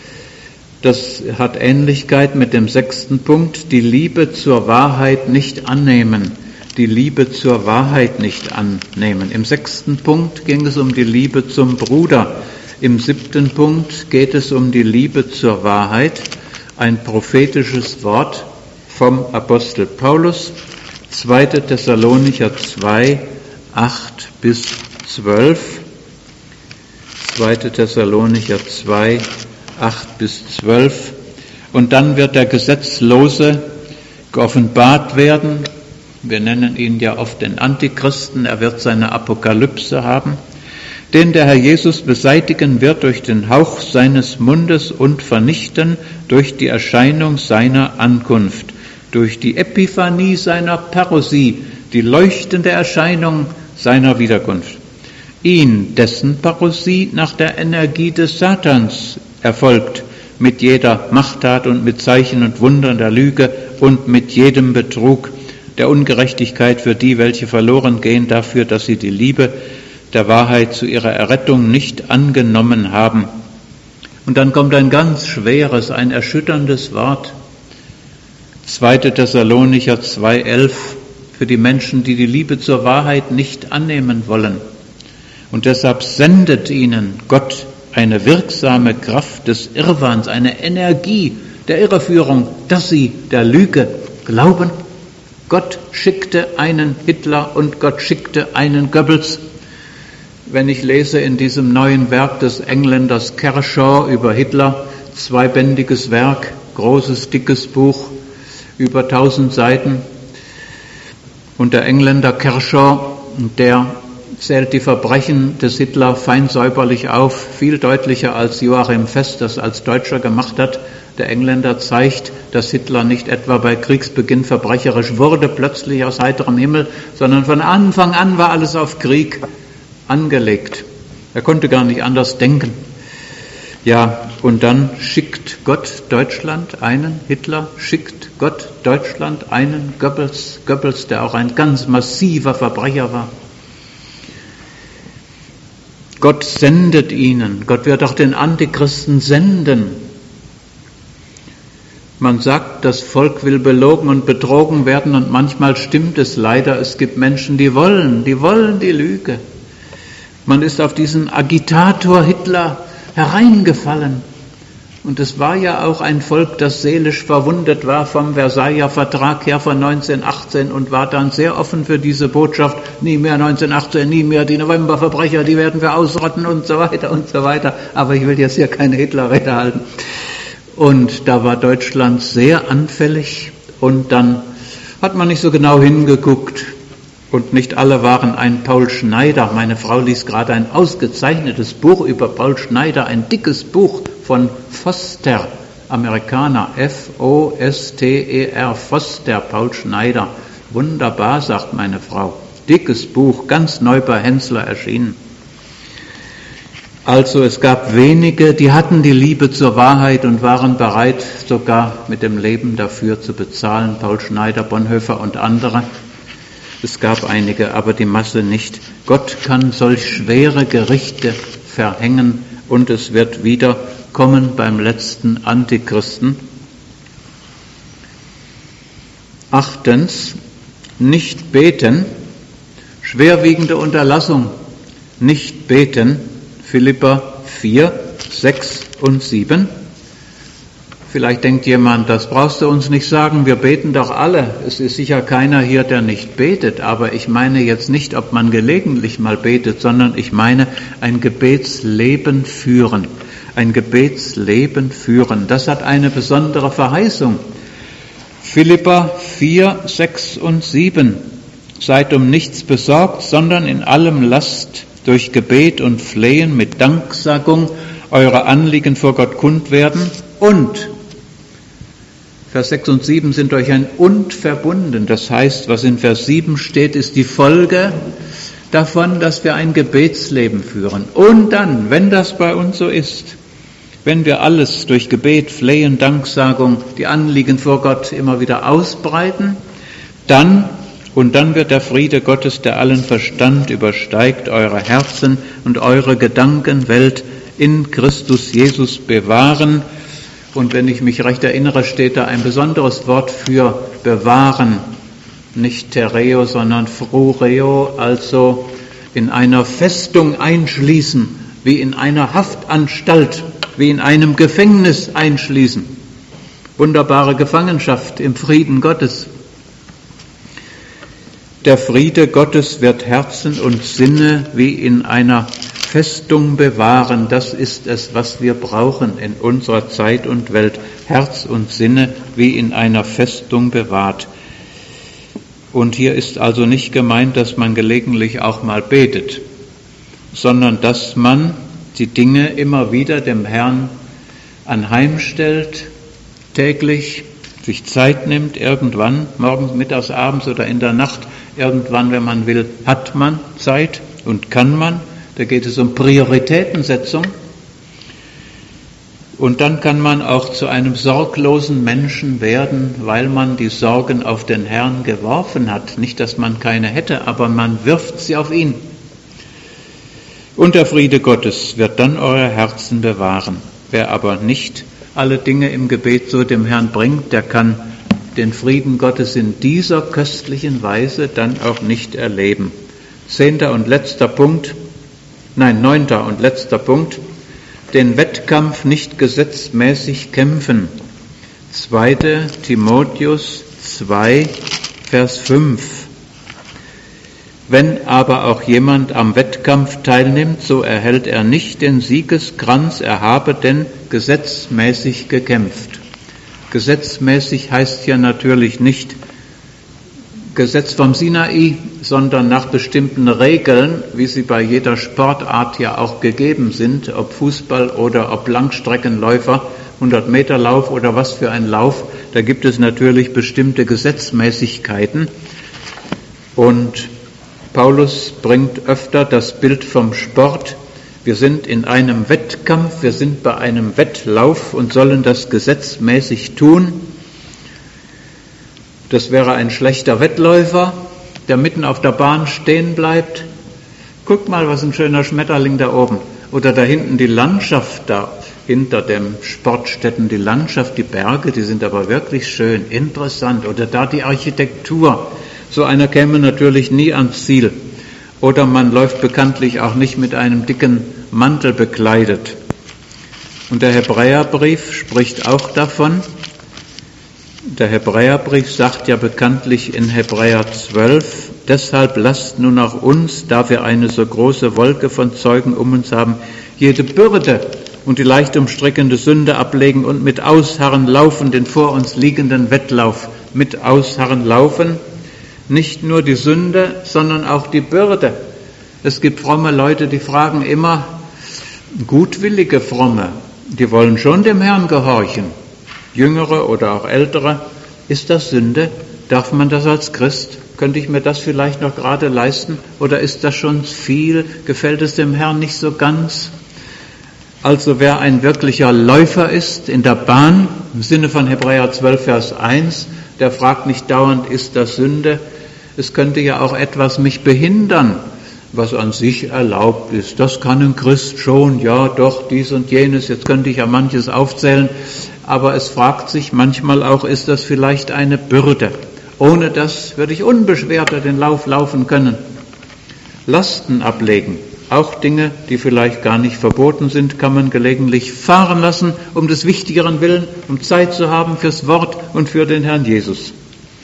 das hat Ähnlichkeit mit dem sechsten Punkt, die Liebe zur Wahrheit nicht annehmen. Die Liebe zur Wahrheit nicht annehmen. Im sechsten Punkt ging es um die Liebe zum Bruder. Im siebten Punkt geht es um die Liebe zur Wahrheit. Ein prophetisches Wort vom Apostel Paulus, zweiter Thessalonicher zwei, acht bis zwölf. zweiter Thessalonicher zwei, acht bis zwölf. Und dann wird der Gesetzlose geoffenbart werden. Wir nennen ihn ja oft den Antichristen. Er wird seine Apokalypse haben, den der Herr Jesus beseitigen wird durch den Hauch seines Mundes und vernichten durch die Erscheinung seiner Ankunft, durch die Epiphanie seiner Parousie, die leuchtende Erscheinung seiner Wiederkunft. Ihn, dessen Parousie nach der Energie des Satans erfolgt, mit jeder Machttat und mit Zeichen und Wundern der Lüge und mit jedem Betrug, der Ungerechtigkeit für die, welche verloren gehen, dafür, dass sie die Liebe der Wahrheit zu ihrer Errettung nicht angenommen haben. Und dann kommt ein ganz schweres, ein erschütterndes Wort. zweiter Thessalonicher zwei, elf, für die Menschen, die die Liebe zur Wahrheit nicht annehmen wollen. Und deshalb sendet ihnen Gott eine wirksame Kraft des Irrwahns, eine Energie der Irreführung, dass sie der Lüge glauben. Gott schickte einen Hitler und Gott schickte einen Goebbels. Wenn ich lese in diesem neuen Werk des Engländers Kershaw über Hitler, zweibändiges Werk, großes, dickes Buch, über tausend Seiten. Und der Engländer Kershaw, der zählt die Verbrechen des Hitler fein säuberlich auf, viel deutlicher als Joachim Fest das als Deutscher gemacht hat. Der Engländer zeigt, dass Hitler nicht etwa bei Kriegsbeginn verbrecherisch wurde, plötzlich aus heiterem Himmel, sondern von Anfang an war alles auf Krieg angelegt. Er konnte gar nicht anders denken. Ja, und dann schickt Gott Deutschland einen Hitler, schickt Gott Deutschland einen Goebbels, Goebbels, der auch ein ganz massiver Verbrecher war. Gott sendet ihnen, Gott wird auch den Antichristen senden. Man sagt, das Volk will belogen und betrogen werden und manchmal stimmt es leider. Es gibt Menschen, die wollen, die wollen die Lüge. Man ist auf diesen Agitator Hitler hereingefallen. Und es war ja auch ein Volk, das seelisch verwundet war vom Versailler Vertrag her von neunzehnhundertachtzehn und war dann sehr offen für diese Botschaft. Nie mehr neunzehnhundertachtzehn, nie mehr die Novemberverbrecher, die werden wir ausrotten und so weiter und so weiter. Aber ich will jetzt hier keine Hitlerrede halten. Und da war Deutschland sehr anfällig und dann hat man nicht so genau hingeguckt. Und nicht alle waren ein Paul Schneider. Meine Frau liest gerade ein ausgezeichnetes Buch über Paul Schneider, ein dickes Buch von Foster, Amerikaner, F O S T E R, Foster, Paul Schneider. Wunderbar, sagt meine Frau. Dickes Buch, ganz neu bei Hensler erschienen. Also es gab wenige, die hatten die Liebe zur Wahrheit und waren bereit, sogar mit dem Leben dafür zu bezahlen. Paul Schneider, Bonhoeffer und andere. Es gab einige, aber die Masse nicht. Gott kann solch schwere Gerichte verhängen und es wird wieder kommen beim letzten Antichristen. Achtens, nicht beten, schwerwiegende Unterlassung, nicht beten, Philipper vier, sechs und sieben. Vielleicht denkt jemand, das brauchst du uns nicht sagen, wir beten doch alle. Es ist sicher keiner hier, der nicht betet, aber ich meine jetzt nicht, ob man gelegentlich mal betet, sondern ich meine ein Gebetsleben führen. Ein Gebetsleben führen, das hat eine besondere Verheißung. Philipper vier, sechs und sieben. Seid um nichts besorgt, sondern in allem lasst durch Gebet und Flehen mit Danksagung eure Anliegen vor Gott kund werden und Vers sechs und sieben sind durch ein Und verbunden. Das heißt, was in Vers sieben steht, ist die Folge davon, dass wir ein Gebetsleben führen. Und dann, wenn das bei uns so ist, Wenn wir alles durch Gebet, Flehen, Danksagung, die Anliegen vor Gott immer wieder ausbreiten, dann und dann wird der Friede Gottes, der allen Verstand übersteigt, eure Herzen und eure Gedankenwelt in Christus Jesus bewahren. Und wenn ich mich recht erinnere, steht da ein besonderes Wort für bewahren. Nicht Tereo, sondern Frureo, also in einer Festung einschließen, wie in einer Haftanstalt, wie in einem Gefängnis einschließen. Wunderbare Gefangenschaft im Frieden Gottes. Der Friede Gottes wird Herzen und Sinne wie in einer Festung bewahren. Das ist es, was wir brauchen in unserer Zeit und Welt. Herz und Sinne wie in einer Festung bewahrt. Und hier ist also nicht gemeint, dass man gelegentlich auch mal betet, sondern dass man die Dinge immer wieder dem Herrn anheimstellt, täglich sich Zeit nimmt, irgendwann, morgens, mittags, abends oder in der Nacht, irgendwann, wenn man will, hat man Zeit und kann man. Da geht es um Prioritätensetzung. Und dann kann man auch zu einem sorglosen Menschen werden, weil man die Sorgen auf den Herrn geworfen hat. Nicht, dass man keine hätte, aber man wirft sie auf ihn. Und der Friede Gottes wird dann eure Herzen bewahren. Wer aber nicht alle Dinge im Gebet so dem Herrn bringt, der kann den Frieden Gottes in dieser köstlichen Weise dann auch nicht erleben. Zehnter und letzter Punkt, nein, neunter und letzter Punkt, den Wettkampf nicht gesetzmäßig kämpfen. zweiter Timotheus zwei, Vers fünf. Wenn aber auch jemand am Wettkampf teilnimmt, so erhält er nicht den Siegeskranz, er habe denn gesetzmäßig gekämpft. Gesetzmäßig heißt ja natürlich nicht Gesetz vom Sinai, sondern nach bestimmten Regeln, wie sie bei jeder Sportart ja auch gegeben sind, ob Fußball oder ob Langstreckenläufer, hundert Meter Lauf oder was für ein Lauf, da gibt es natürlich bestimmte Gesetzmäßigkeiten. Und Paulus bringt öfter das Bild vom Sport. Wir sind in einem Wettkampf, wir sind bei einem Wettlauf und sollen das gesetzmäßig tun. Das wäre ein schlechter Wettläufer, der mitten auf der Bahn stehen bleibt. Guck mal, was ein schöner Schmetterling da oben. Oder da hinten die Landschaft, da hinter dem Sportstätten, die Landschaft, die Berge, die sind aber wirklich schön, interessant. Oder da die Architektur. So einer käme natürlich nie ans Ziel. Oder man läuft bekanntlich auch nicht mit einem dicken Mantel bekleidet. Und der Hebräerbrief spricht auch davon. Der Hebräerbrief sagt ja bekanntlich in Hebräer zwölf, deshalb lasst nun auch uns, da wir eine so große Wolke von Zeugen um uns haben, jede Bürde und die leicht umstrickende Sünde ablegen und mit Ausharren laufen, den vor uns liegenden Wettlauf mit Ausharren laufen. Nicht nur die Sünde, sondern auch die Bürde. Es gibt fromme Leute, die fragen immer, gutwillige Fromme, die wollen schon dem Herrn gehorchen. Jüngere oder auch Ältere, ist das Sünde? Darf man das als Christ? Könnte ich mir das vielleicht noch gerade leisten? Oder ist das schon viel? Gefällt es dem Herrn nicht so ganz? Also wer ein wirklicher Läufer ist in der Bahn, im Sinne von Hebräer zwölf, Vers eins, der fragt nicht dauernd, ist das Sünde? Es könnte ja auch etwas mich behindern, was an sich erlaubt ist. Das kann ein Christ schon, ja doch, dies und jenes, jetzt könnte ich ja manches aufzählen, aber es fragt sich manchmal auch, ist das vielleicht eine Bürde? Ohne das würde ich unbeschwerter den Lauf laufen können. Lasten ablegen, auch Dinge, die vielleicht gar nicht verboten sind, kann man gelegentlich fahren lassen, um des Wichtigeren willen, um Zeit zu haben fürs Wort und für den Herrn Jesus.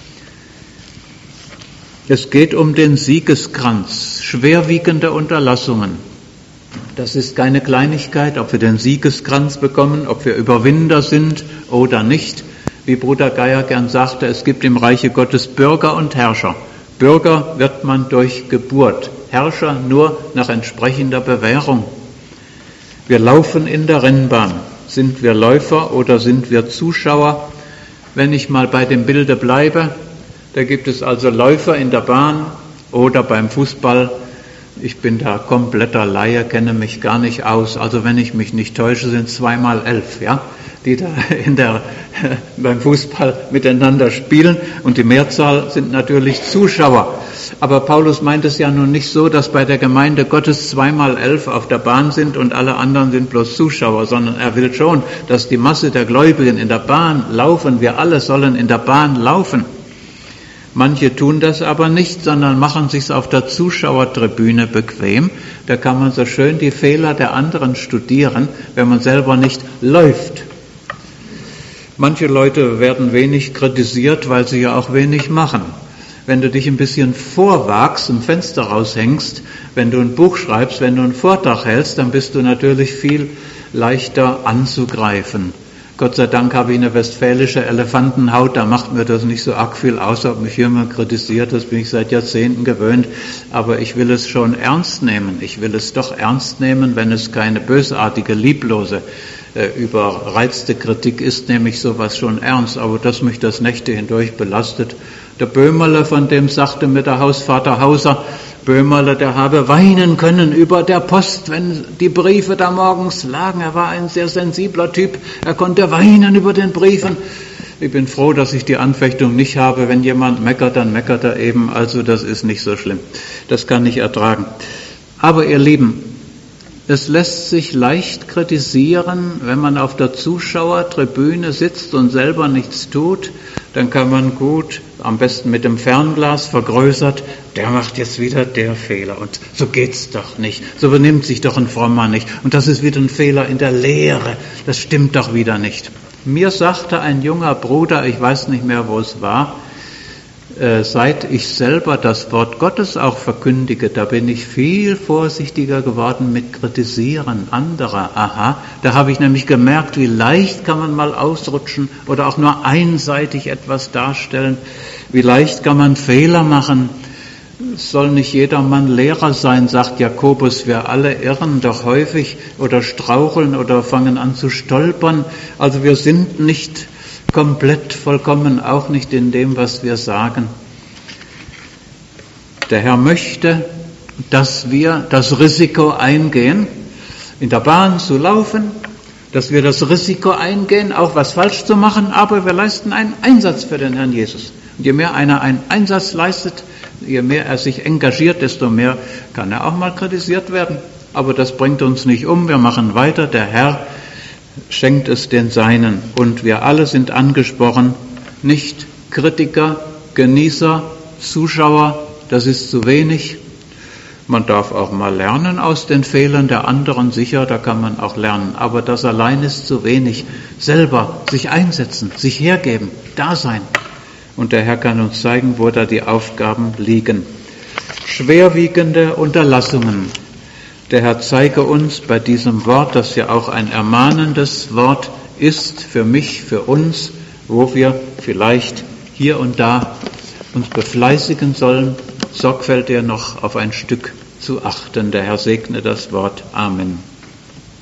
Es geht um den Siegeskranz, schwerwiegende Unterlassungen. Das ist keine Kleinigkeit, ob wir den Siegeskranz bekommen, ob wir Überwinder sind oder nicht. Wie Bruder Geier gern sagte, es gibt im Reiche Gottes Bürger und Herrscher. Bürger wird man durch Geburt, Herrscher nur nach entsprechender Bewährung. Wir laufen in der Rennbahn. Sind wir Läufer oder sind wir Zuschauer? Wenn ich mal bei dem Bilde bleibe, da gibt es also Läufer in der Bahn oder beim Fußball, Ich bin da kompletter Laie, kenne mich gar nicht aus. Also wenn ich mich nicht täusche, sind zweimal elf, ja, die da in der, beim Fußball miteinander spielen. Und die Mehrzahl sind natürlich Zuschauer. Aber Paulus meint es ja nun nicht so, dass bei der Gemeinde Gottes zweimal elf auf der Bahn sind und alle anderen sind bloß Zuschauer, sondern er will schon, dass die Masse der Gläubigen in der Bahn laufen. Wir alle sollen in der Bahn laufen. Manche tun das aber nicht, sondern machen sich's auf der Zuschauertribüne bequem. Da kann man so schön die Fehler der anderen studieren, wenn man selber nicht läuft. Manche Leute werden wenig kritisiert, weil sie ja auch wenig machen. Wenn du dich ein bisschen vorwagst, im Fenster raushängst, wenn du ein Buch schreibst, wenn du einen Vortrag hältst, dann bist du natürlich viel leichter anzugreifen. Gott sei Dank habe ich eine westfälische Elefantenhaut, da macht mir das nicht so arg viel aus, ob mich jemand kritisiert, das bin ich seit Jahrzehnten gewöhnt, aber ich will es schon ernst nehmen. Ich will es doch ernst nehmen, wenn es keine bösartige, lieblose, äh, überreizte Kritik ist, nehme ich sowas schon ernst, aber dass mich das Nächte hindurch belastet. Der Böhmerle, von dem sagte mir der Hausvater Hauser, Böhmerle, der habe weinen können über der Post, wenn die Briefe da morgens lagen. Er war ein sehr sensibler Typ. Er konnte weinen über den Briefen. Ich bin froh, dass ich die Anfechtung nicht habe. Wenn jemand meckert, dann meckert er eben. Also das ist nicht so schlimm. Das kann ich ertragen. Aber ihr Lieben, es lässt sich leicht kritisieren, wenn man auf der Zuschauertribüne sitzt und selber nichts tut. Dann kann man gut, am besten mit dem Fernglas vergrößert, der macht jetzt wieder der Fehler und so geht's doch nicht, so benimmt sich doch ein Frommer nicht und das ist wieder ein Fehler in der Lehre, das stimmt doch wieder nicht. Mir sagte ein junger Bruder, ich weiß nicht mehr, wo es war, äh, seit ich selber das Wort Gottes auch verkündige, da bin ich viel vorsichtiger geworden mit Kritisieren anderer. Aha, da habe ich nämlich gemerkt, wie leicht kann man mal ausrutschen oder auch nur einseitig etwas darstellen, wie leicht kann man Fehler machen. Es soll nicht jedermann Lehrer sein, sagt Jakobus. Wir alle irren doch häufig oder straucheln oder fangen an zu stolpern. Also wir sind nicht komplett vollkommen, auch nicht in dem, was wir sagen. Der Herr möchte, dass wir das Risiko eingehen, in der Bahn zu laufen, dass wir das Risiko eingehen, auch was falsch zu machen, aber wir leisten einen Einsatz für den Herrn Jesus. Und je mehr einer einen Einsatz leistet, je mehr er sich engagiert, desto mehr kann er auch mal kritisiert werden. Aber das bringt uns nicht um, wir machen weiter, der Herr schenkt es den Seinen. Und wir alle sind angesprochen, nicht Kritiker, Genießer, Zuschauer, das ist zu wenig. Man darf auch mal lernen aus den Fehlern der anderen, sicher, da kann man auch lernen. Aber das allein ist zu wenig. Selber sich einsetzen, sich hergeben, da sein. Und der Herr kann uns zeigen, wo da die Aufgaben liegen. Schwerwiegende Unterlassungen. Der Herr zeige uns bei diesem Wort, das ja auch ein ermahnendes Wort ist für mich, für uns, wo wir vielleicht hier und da uns befleißigen sollen, sorgfältiger noch auf ein Stück zu achten. Der Herr segne das Wort. Amen.